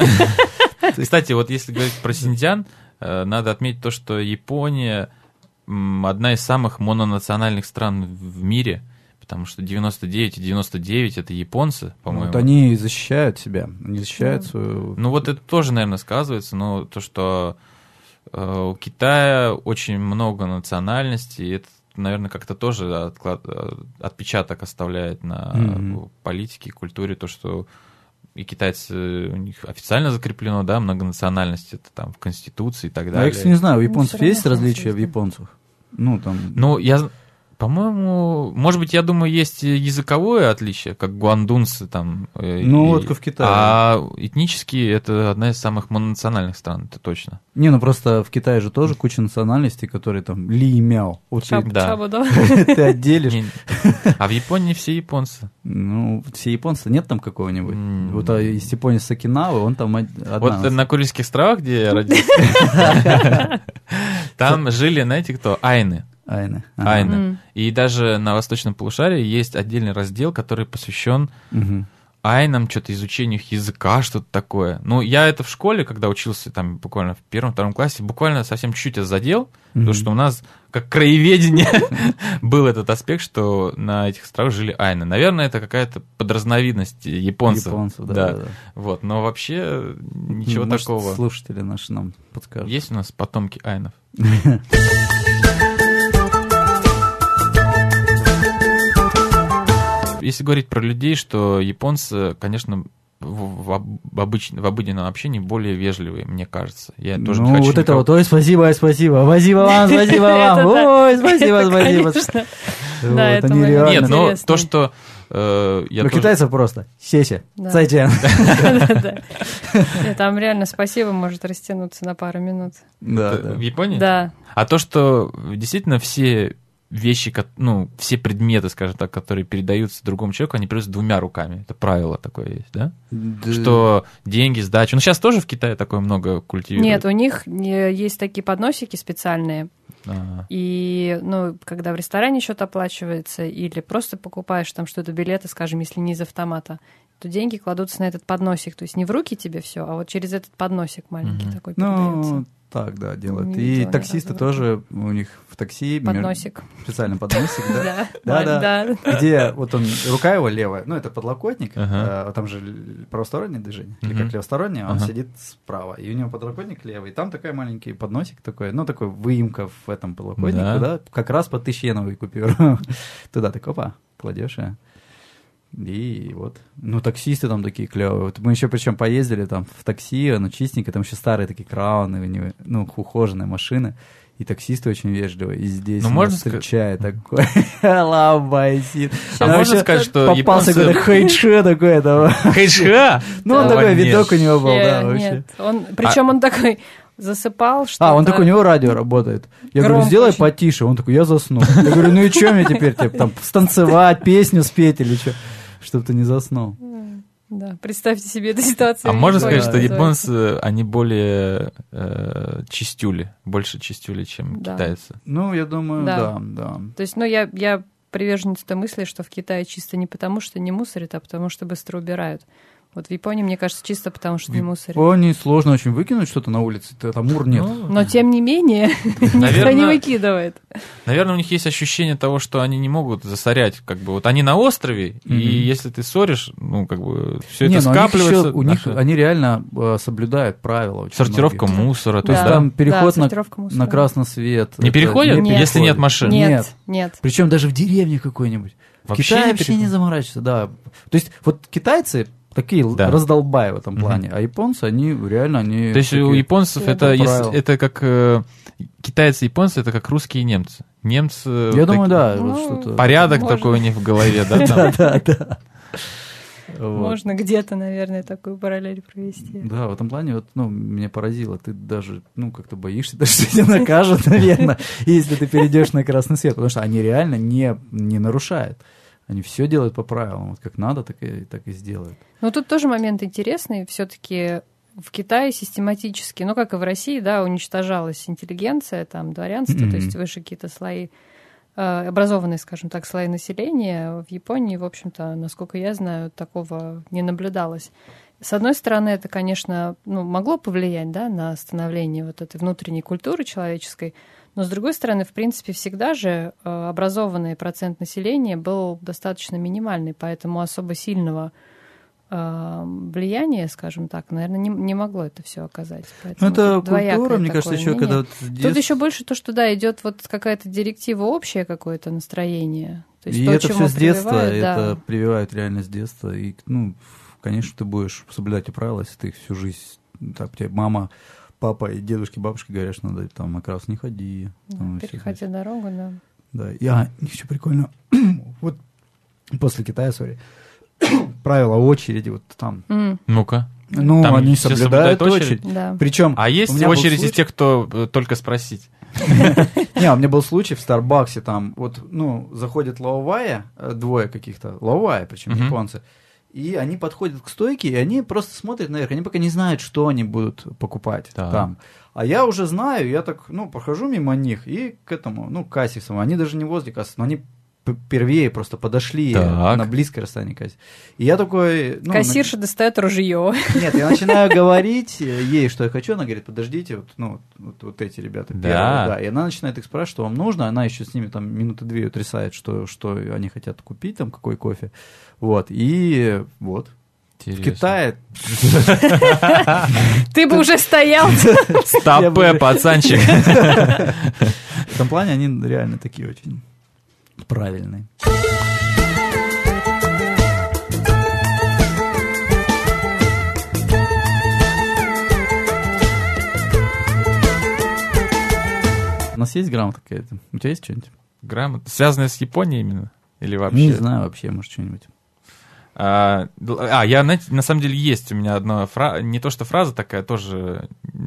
Кстати, вот если говорить про синдзян, надо отметить то, что Япония одна из самых мононациональных стран в мире, потому что девяносто девять и девяносто девять это японцы, по-моему. Вот они защищают себя, они защищают свою... Ну, вот это тоже, наверное, сказывается, но то, что у Китая очень много национальностей, это наверное, как-то тоже отклад... отпечаток оставляет на mm-hmm. политике, культуре, то, что и китайцы, у них официально закреплено, да, многонациональность, это там в Конституции и так далее. А я, кстати, не знаю, у японцев ну, есть различия в японцах? Ну, там... Ну, я... По-моему, может быть, я думаю, есть языковое отличие, как гуандунцы там. Ну, и, вот как в Китае. А этнически это одна из самых мононациональных стран, это точно. Не, ну просто в Китае же тоже куча национальностей, которые там ли и мяу. Вот Чаб, ты, да. Чабу, да. ты отделишь. А в Японии все японцы. Ну, все японцы, нет там какого-нибудь? Mm. Вот а есть японец с Окинавы, он там одна. Вот на Курильских островах, где я родился, там жили, знаете кто? Айны. Айны. Ага. Айны. Mm. И даже на восточном полушарии есть отдельный раздел, который посвящен, mm-hmm. айнам, что-то изучению их языка, что-то такое. Ну, я это в школе, когда учился там буквально в первом-втором классе, буквально совсем чуть-чуть это задел, mm-hmm. потому что у нас, как краеведение, был этот аспект, что на этих островах жили айны. Наверное, это какая-то подразновидность японцев. Японцев, да, да. да. Вот, но вообще ничего Может, такого. Слушатели наши нам подскажут. Есть у нас потомки айнов? Если говорить про людей, что японцы, конечно, в, в, обыч... в обыденном общении более вежливые, мне кажется. Я тоже ну, не хочу вот никого... это вот, ой, спасибо, ой, спасибо, спасибо вам, спасибо вам, ой, спасибо, спасибо. Да, это нереально. Нет, но то, что... я У китайцев просто сеся, зайчан. Там реально спасибо может растянуться на пару минут. Да, в Японии? Да. А то, что действительно все... вещи, ну, все предметы, скажем так, которые передаются другому человеку, они передаются двумя руками. Это правило такое есть, да? да? Что деньги, сдача. Ну, сейчас тоже в Китае такое много культивируют. Нет, у них есть такие подносики специальные. А-а-а. И, ну, когда в ресторане что-то оплачивается, или просто покупаешь там что-то, билеты, скажем, если не из автомата, то деньги кладутся на этот подносик. То есть не в руки тебе все, а вот через этот подносик маленький mm-hmm. такой передается. Ну, так, да, делают. Не и видела, таксисты тоже, у них в такси... Подносик. Специальный подносик, да? Да, да. Где вот он, рука его левая, ну, это подлокотник, там же правостороннее движение, или как левостороннее, он сидит справа, и у него подлокотник левый, и там такой маленький подносик такой, ну, такой выемка в этом подлокотнике, да, как раз под тысяченовую купюру. Туда так, опа, кладешь, и... И вот, ну, таксисты там такие клевые. Вот мы еще причем поездили там в такси, оно чистенькое, там еще старые такие крауны, у него, ну, ухоженные машины. И таксисты очень вежливые. И здесь ну, можно встречает такой лабайсит. А можно сказать, что попался какой-то хэйдше такой. Хэйдше? Ну, он такой видок у него был, да, вообще. Причем он такой... засыпал, что А, он такой, у него радио работает. Я говорю, сделай потише. Он такой, я засну. Я говорю, ну и что мне теперь, типа, там, станцевать, песню спеть или что? Чтобы ты не заснул. Да, представьте себе эту ситуацию. А можно сказать, что японцы, они более э, чистюли, больше чистюли, чем да. китайцы? Ну, я думаю, да, да. да. То есть, ну, я, я приверженец той мысли, что в Китае чисто не потому, что не мусорят, а потому, что быстро убирают. Вот в Японии, мне кажется, чисто потому, что не мусорят. В Японии сложно очень выкинуть что-то на улице, там мур нет. Ну, но, тем не менее, никто не выкидывает. Наверное, у них есть ощущение того, что они не могут засорять. Как бы вот они на острове, mm-hmm. и если ты ссоришь, ну, как бы, все это скапливается. У них, у них они реально э, соблюдают правила. Сортировка многие. мусора. То да. есть там переход да, на, на красный свет. Не переходят, нет. если нет машин? Нет, нет. нет. Причем даже в деревне какой-нибудь. Вообще в Китае не вообще переход... не заморачиваются, да. То есть вот китайцы такие да. раздолбаи в этом плане, mm-hmm. а японцы, они реально, они... То есть у японцев это, это, это как... Э, китайцы и японцы, это как русские и немцы. Немцы... Я думаю, таки, да. Ну, вот что-то... Порядок можно. Такой у них в голове, да? Да, да, да. Можно где-то, наверное, такую параллель провести. Да, в этом плане вот, ну, меня поразило. Ты даже, ну, как-то боишься, даже что тебя накажут, наверное, если ты перейдешь на красный свет, потому что они реально не, не нарушают. Они все делают по правилам, вот как надо, так и, так и сделают. Но тут тоже момент интересный. Все-таки в Китае систематически, ну, как и в России, да, уничтожалась интеллигенция, там, дворянство, mm-hmm. то есть выше какие-то слои, э, образованные, скажем так, слои населения. В Японии, в общем-то, насколько я знаю, такого не наблюдалось. С одной стороны, это, конечно, ну, могло повлиять, да, на становление вот этой внутренней культуры человеческой, но, с другой стороны, в принципе, всегда же э, образованный процент населения был достаточно минимальный, поэтому особо сильного э, влияния, скажем так, наверное, не, не могло это все оказать. Поэтому это культура, мне кажется, еще мнение. когда... Вот детств... Тут еще больше то, что, да, идет вот какая-то директива общее какое-то настроение. То есть и то, это все с детства, да. это прививают реально с детства. И, ну, конечно, ты будешь соблюдать эти правила, если ты всю жизнь... Так, тебе мама... Папа и дедушки, бабушки говорят, что надо там на крас не ходи. Да, там, переходи дорогу, да. Да, я еще прикольно. Вот после Китая, сори, правила очереди вот там. Mm. Ну-ка. Ну, там они соблюдают очередь. очередь. Да. Причем. А есть очередь из тех, кто э, только спросить? Не, у меня был случай в Старбаксе, там вот, ну, заходит лаовая, двое каких-то, лаовая, причем японцы. И они подходят к стойке, и они просто смотрят наверх. Они пока не знают, что они будут покупать да. там. А я уже знаю, я так, ну, прохожу мимо них и к этому, ну, к кассе самому. Они даже не возле кассы, но они первее просто подошли так. на близкое расстояние. И я такой... Ну, Кассирша на... достает ружье. Нет, я начинаю говорить ей, что я хочу. Она говорит, подождите, вот, ну, вот, вот эти ребята да. первые. Да. И она начинает их спрашивать, что вам нужно. Она еще с ними там минуты две утрясает, что, что они хотят купить, там, какой кофе. Вот. И вот. Интересно. В Китае... Ты бы уже стоял. Стопэ, пацанчик. В этом плане они реально такие очень правильные. У нас есть грамота какая-то? У тебя есть что-нибудь? Грамота? Связанная с Японией именно? Или вообще? Не знаю вообще, может, что-нибудь. А, а, я, на, на самом деле, есть у меня одна фраза, не то что фраза такая, тоже,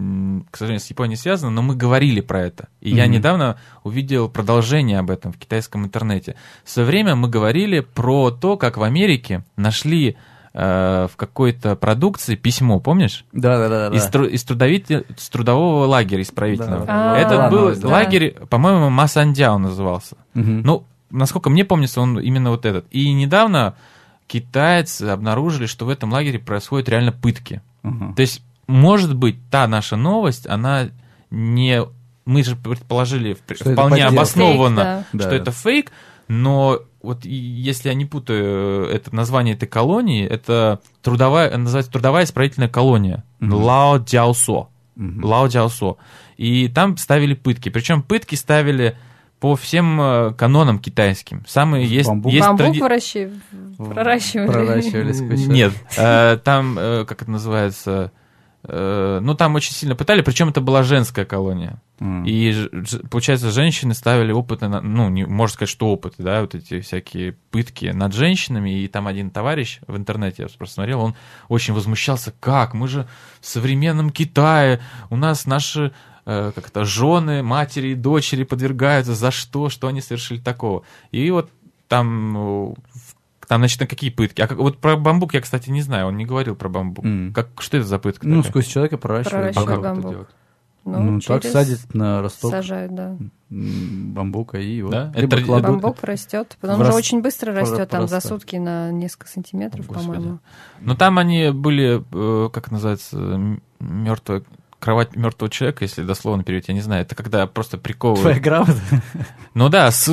к сожалению, с Японией связана, но мы говорили про это. И mm-hmm. я недавно увидел продолжение об этом в китайском интернете. В свое время мы говорили про то, как в Америке нашли э, в какой-то продукции письмо, помнишь? Да-да-да. Из, тру, из, из трудового лагеря исправительного. Да, это да, был да. лагерь, по-моему, Масандяо назывался. Mm-hmm. Ну, насколько мне помнится, он именно вот этот. И недавно... китайцы обнаружили, что в этом лагере происходят реально пытки. Uh-huh. То есть, может быть, та наша новость, она не... Мы же предположили что вполне обоснованно, фейк, да. что да. это фейк, но вот если я не путаю это название этой колонии, это трудовая, называется трудовая исправительная колония. Uh-huh. Лао Джаосо. Uh-huh. Лао Джаосо. И там ставили пытки. Причем пытки ставили... по всем э, канонам китайским. Самые есть... Бамбук, есть Бамбук тради... выращи... проращивали. Проращивали сквозь. Нет, э, там, э, как это называется, э, ну там очень сильно пытали, причем это была женская колония. Mm. И, ж, получается, женщины ставили опыты, на, ну, не, можно сказать, что опыты, да, вот эти всякие пытки над женщинами, и там один товарищ в интернете, я просто смотрел, он очень возмущался, как, мы же в современном Китае, у нас наши... как это, жены, матери и дочери подвергаются, за что, что они совершили такого. И вот там, там значит, какие пытки. А как, вот про бамбук я, кстати, не знаю, он не говорил про бамбук. Mm. Как, что это за пытка? Ну, такая? сквозь человека проращивают. Проращивают а как бамбук. это делать? Ну, ну так садят на росток. Сажают, да. Бамбука и вот. Да? Либо Это... кладут. Бамбук растет, он Рас... же очень быстро растет, там просто. за сутки на несколько сантиметров, О, по-моему. Ну, там они были, как называется, мертвые... кровать мертвого человека, если дословно переводить, я не знаю, это когда просто приковывают... Твоя грамота? Ну да, с...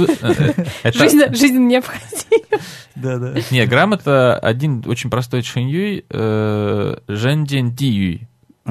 Жизнь, жизнь необходима. Да-да. Не, грамота один очень простой чхэньюй, жэнджэн диюй.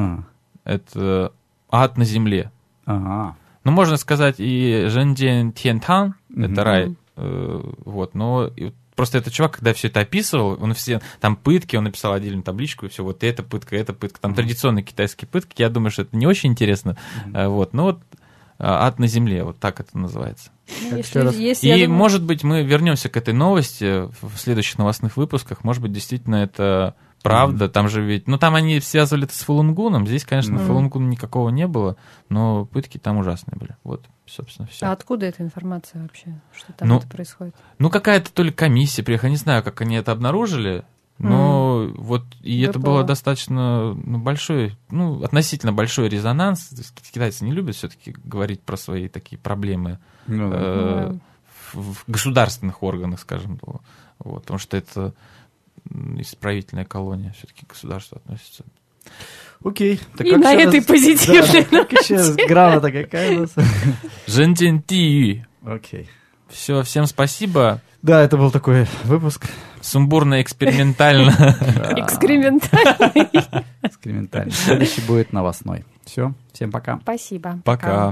Это ад на земле. Ага. Ну, можно сказать и жэнджэн тянтан, Мгм. это рай, э, вот, но и просто этот чувак, когда все это описывал, он все, там пытки, он написал отдельную табличку, и все, вот это пытка, это пытка, там традиционные китайские пытки, я думаю, что это не очень интересно, э, вот, но вот ад на земле, вот так это называется. Ну, Как если- еще раз? если, И, я думаю, может быть, мы вернемся к этой новости в следующих новостных выпусках. Может быть, действительно это правда. Mm-hmm. Там же ведь... Ну, там они связывали это с Фалунгуном. Здесь, конечно, Mm-hmm. Фалунгуна никакого не было, но пытки там ужасные были. Вот, собственно, все. А откуда эта информация вообще? Что там Ну, это происходит? Ну, какая-то то ли комиссия приехала, не знаю, как они это обнаружили, но mm. вот и это Выпало. было достаточно ну, большой, ну, относительно большой резонанс. То есть китайцы не любят все-таки говорить про свои такие проблемы Ну, да. э, в, в государственных органах, скажем, вот, потому что это исправительная колония, все-таки к государству относится. Окей. Так И как на еще этой раз- позитивной Да, как еще раз грамота какая у нас? Жэнджэн Ти. Окей. Все, всем спасибо. Да, это был такой выпуск. Сумбурно, экспериментально. Экспериментальный. Экспериментальный. Следующий будет новостной. Все, всем пока. Спасибо. Пока.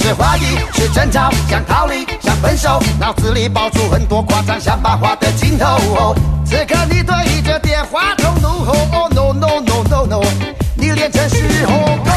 是怀疑，是争吵，想逃离，想分手，脑子里爆出很多夸张想把话的镜头。此刻你对着电话筒怒吼 ，Oh no no no no no， 你脸真是红红。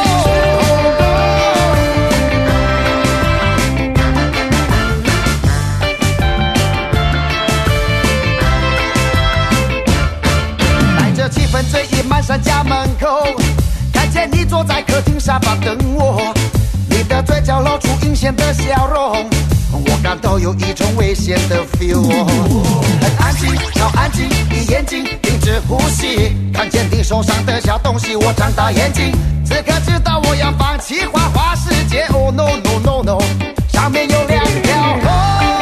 带着气氛醉意漫上家门口，看见你坐在客厅沙发等我。你的嘴角露出阴险的笑容，我感到有一种危险的 feel。 很安静，超安静，闭眼睛，停止呼吸，看见你手上的小东西，我张大眼睛，此刻知道我要放弃花花世界。 Oh no no no no， 上面有两条河。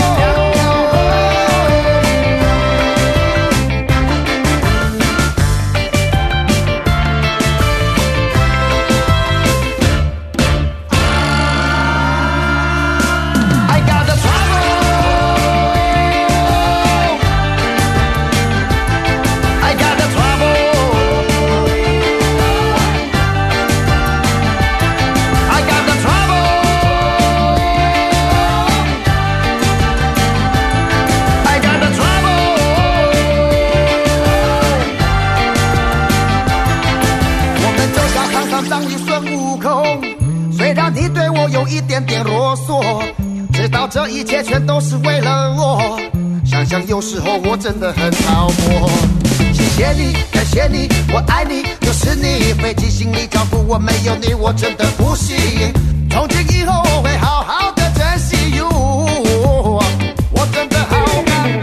你对我有一点点啰嗦，知道这一切全都是为了我，想想有时候我真的很超脱。谢谢你，感谢你，我爱你，有时你费尽心力照顾我，没有你我真的不行。从今以后我会好好的珍惜 you， 我真的好感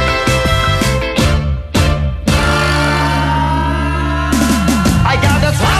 动。I got the trouble.